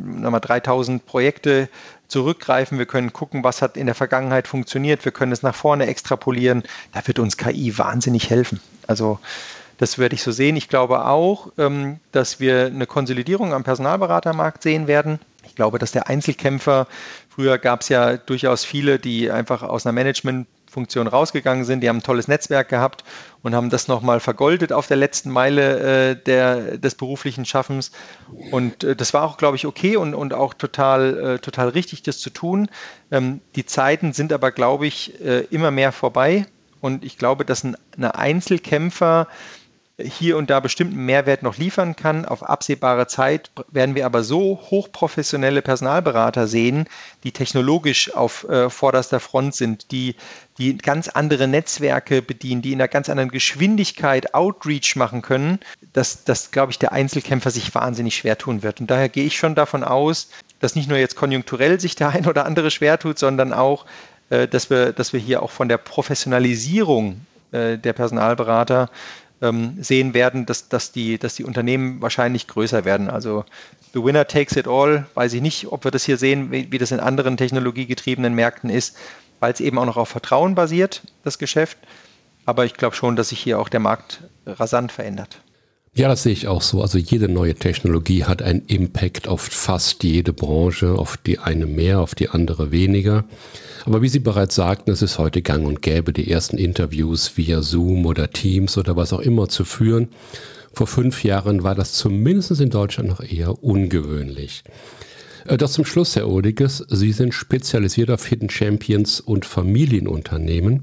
3000 Projekte zurückgreifen. Wir können gucken, was hat in der Vergangenheit funktioniert. Wir können es nach vorne extrapolieren. Da wird uns KI wahnsinnig helfen. Also das werde ich so sehen. Ich glaube auch, dass wir eine Konsolidierung am Personalberatermarkt sehen werden. Ich glaube, dass der Einzelkämpfer, früher gab es ja durchaus viele, die einfach aus einer Managementfunktion rausgegangen sind, die haben ein tolles Netzwerk gehabt und haben das nochmal vergoldet auf der letzten Meile des beruflichen Schaffens. Und das war auch, glaube ich, okay und auch total richtig, das zu tun. Die Zeiten sind aber, glaube ich, immer mehr vorbei. Und ich glaube, dass ein Einzelkämpfer hier und da bestimmten Mehrwert noch liefern kann. Auf absehbare Zeit werden wir aber so hochprofessionelle Personalberater sehen, die technologisch auf vorderster Front sind, die ganz andere Netzwerke bedienen, die in einer ganz anderen Geschwindigkeit Outreach machen können, dass glaube ich, der Einzelkämpfer sich wahnsinnig schwer tun wird. Und daher gehe ich schon davon aus, dass nicht nur jetzt konjunkturell sich der ein oder andere schwer tut, sondern auch, dass wir hier auch von der Professionalisierung der Personalberater sehen werden, dass die Unternehmen wahrscheinlich größer werden. Also the winner takes it all, weiß ich nicht, ob wir das hier sehen, wie das in anderen technologiegetriebenen Märkten ist, weil es eben auch noch auf Vertrauen basiert, das Geschäft. Aber ich glaube schon, dass sich hier auch der Markt rasant verändert. Ja, das sehe ich auch so. Also jede neue Technologie hat einen Impact auf fast jede Branche, auf die eine mehr, auf die andere weniger. Aber wie Sie bereits sagten, es ist heute gang und gäbe, die ersten Interviews via Zoom oder Teams oder was auch immer zu führen. Vor 5 Jahren war das zumindest in Deutschland noch eher ungewöhnlich. Das zum Schluss, Herr Oldiges. Sie sind spezialisiert auf Hidden Champions und Familienunternehmen.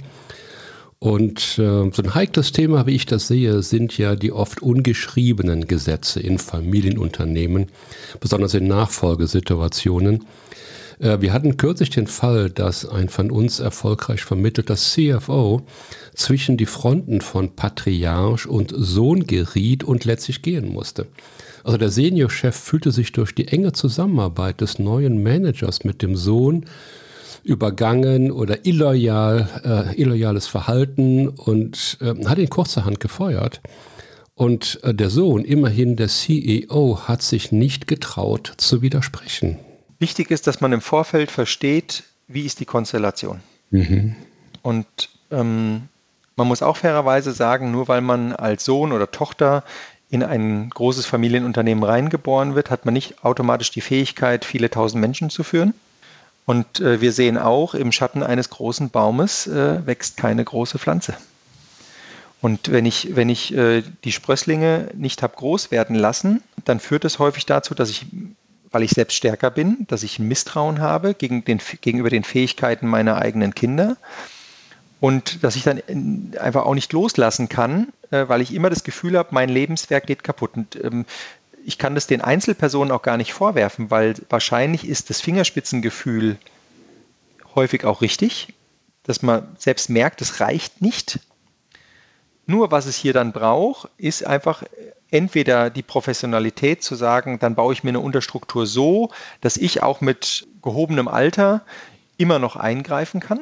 Und so ein heikles Thema, wie ich das sehe, sind ja die oft ungeschriebenen Gesetze in Familienunternehmen, besonders in Nachfolgesituationen. Wir hatten kürzlich den Fall, dass ein von uns erfolgreich vermittelter CFO zwischen die Fronten von Patriarch und Sohn geriet und letztlich gehen musste. Also der Seniorchef fühlte sich durch die enge Zusammenarbeit des neuen Managers mit dem Sohn übergangen oder illoyales Verhalten und hat ihn kurzerhand gefeuert. Und der Sohn, immerhin der CEO, hat sich nicht getraut zu widersprechen. Wichtig ist, dass man im Vorfeld versteht, wie ist die Konstellation. Mhm. Und man muss auch fairerweise sagen, nur weil man als Sohn oder Tochter in ein großes Familienunternehmen reingeboren wird, hat man nicht automatisch die Fähigkeit, viele tausend Menschen zu führen. Und wir sehen auch, im Schatten eines großen Baumes wächst keine große Pflanze. Und wenn ich die Sprösslinge nicht habe groß werden lassen, dann führt es häufig dazu, dass ich, weil ich selbst stärker bin, dass ich ein Misstrauen habe gegenüber den Fähigkeiten meiner eigenen Kinder und dass ich dann einfach auch nicht loslassen kann, weil ich immer das Gefühl habe, mein Lebenswerk geht kaputt. Und ich kann das den Einzelpersonen auch gar nicht vorwerfen, weil wahrscheinlich ist das Fingerspitzengefühl häufig auch richtig, dass man selbst merkt, es reicht nicht. Nur was es hier dann braucht, ist einfach entweder die Professionalität zu sagen, dann baue ich mir eine Unterstruktur so, dass ich auch mit gehobenem Alter immer noch eingreifen kann.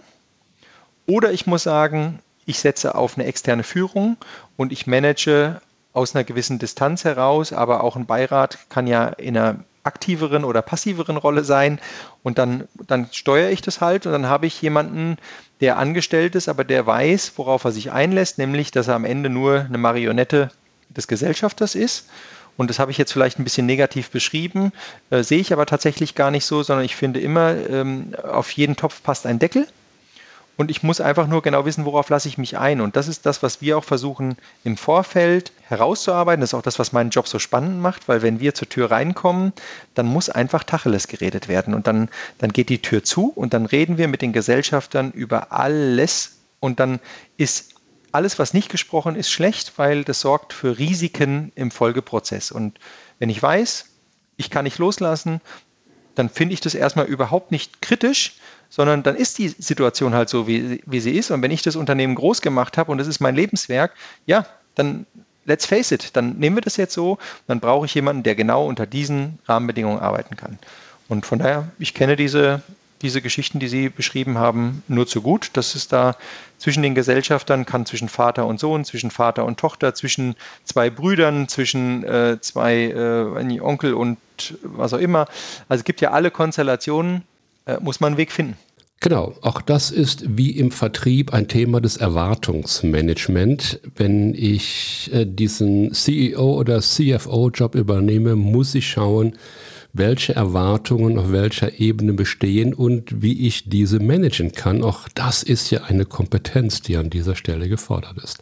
Oder ich muss sagen, ich setze auf eine externe Führung und ich manage aus einer gewissen Distanz heraus, aber auch ein Beirat kann ja in einer aktiveren oder passiveren Rolle sein und dann steuere ich das halt und dann habe ich jemanden, der angestellt ist, aber der weiß, worauf er sich einlässt, nämlich, dass er am Ende nur eine Marionette des Gesellschafters ist. Und das habe ich jetzt vielleicht ein bisschen negativ beschrieben, sehe ich aber tatsächlich gar nicht so, sondern ich finde immer, auf jeden Topf passt ein Deckel. Und ich muss einfach nur genau wissen, worauf lasse ich mich ein. Und das ist das, was wir auch versuchen im Vorfeld herauszuarbeiten. Das ist auch das, was meinen Job so spannend macht, weil wenn wir zur Tür reinkommen, dann muss einfach Tacheles geredet werden. Und dann geht die Tür zu und dann reden wir mit den Gesellschaftern über alles. Und dann ist alles, was nicht gesprochen ist, schlecht, weil das sorgt für Risiken im Folgeprozess. Und wenn ich weiß, ich kann nicht loslassen, dann finde ich das erstmal überhaupt nicht kritisch, sondern dann ist die Situation halt so, wie sie ist. Und wenn ich das Unternehmen groß gemacht habe und das ist mein Lebenswerk, ja, dann let's face it, dann nehmen wir das jetzt so, dann brauche ich jemanden, der genau unter diesen Rahmenbedingungen arbeiten kann. Und von daher, ich kenne diese Geschichten, die Sie beschrieben haben, nur zu gut. Das ist da zwischen den Gesellschaftern, kann zwischen Vater und Sohn, zwischen Vater und Tochter, zwischen zwei Brüdern, zwischen zwei Onkel und was auch immer. Also es gibt ja alle Konstellationen, muss man einen Weg finden. Genau, auch das ist wie im Vertrieb ein Thema des Erwartungsmanagement. Wenn ich diesen CEO- oder CFO-Job übernehme, muss ich schauen, welche Erwartungen auf welcher Ebene bestehen und wie ich diese managen kann. Auch das ist ja eine Kompetenz, die an dieser Stelle gefordert ist.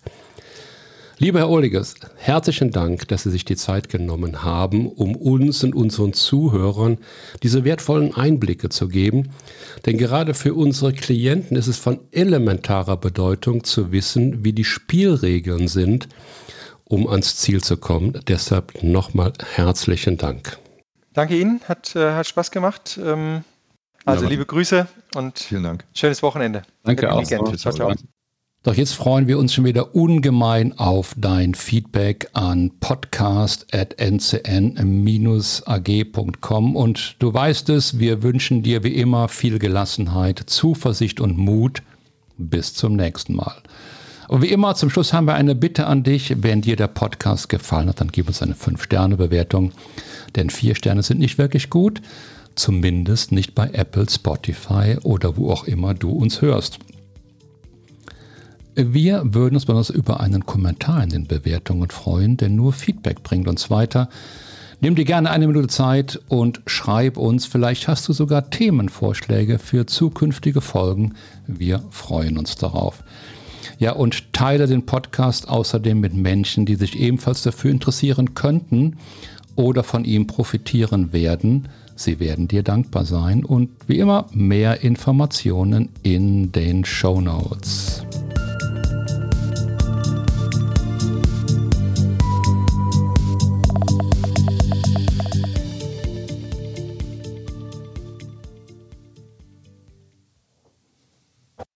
Lieber Herr Oeldiges, herzlichen Dank, dass Sie sich die Zeit genommen haben, um uns und unseren Zuhörern diese wertvollen Einblicke zu geben. Denn gerade für unsere Klienten ist es von elementarer Bedeutung zu wissen, wie die Spielregeln sind, um ans Ziel zu kommen. Deshalb nochmal herzlichen Dank. Danke Ihnen, hat Spaß gemacht. Also liebe Grüße und vielen Dank. Schönes Wochenende. Danke auch. Ciao, ciao. Doch jetzt freuen wir uns schon wieder ungemein auf dein Feedback an podcast@ncn-ag.com und du weißt es, wir wünschen dir wie immer viel Gelassenheit, Zuversicht und Mut. Bis zum nächsten Mal. Und wie immer, zum Schluss haben wir eine Bitte an dich. Wenn dir der Podcast gefallen hat, dann gib uns eine 5-Sterne-Bewertung. Denn 4 Sterne sind nicht wirklich gut. Zumindest nicht bei Apple, Spotify oder wo auch immer du uns hörst. Wir würden uns besonders über einen Kommentar in den Bewertungen freuen, denn nur Feedback bringt uns weiter. Nimm dir gerne 1 Minute Zeit und schreib uns. Vielleicht hast du sogar Themenvorschläge für zukünftige Folgen. Wir freuen uns darauf. Ja, und teile den Podcast außerdem mit Menschen, die sich ebenfalls dafür interessieren könnten oder von ihm profitieren werden. Sie werden dir dankbar sein. Und wie immer, mehr Informationen in den Shownotes.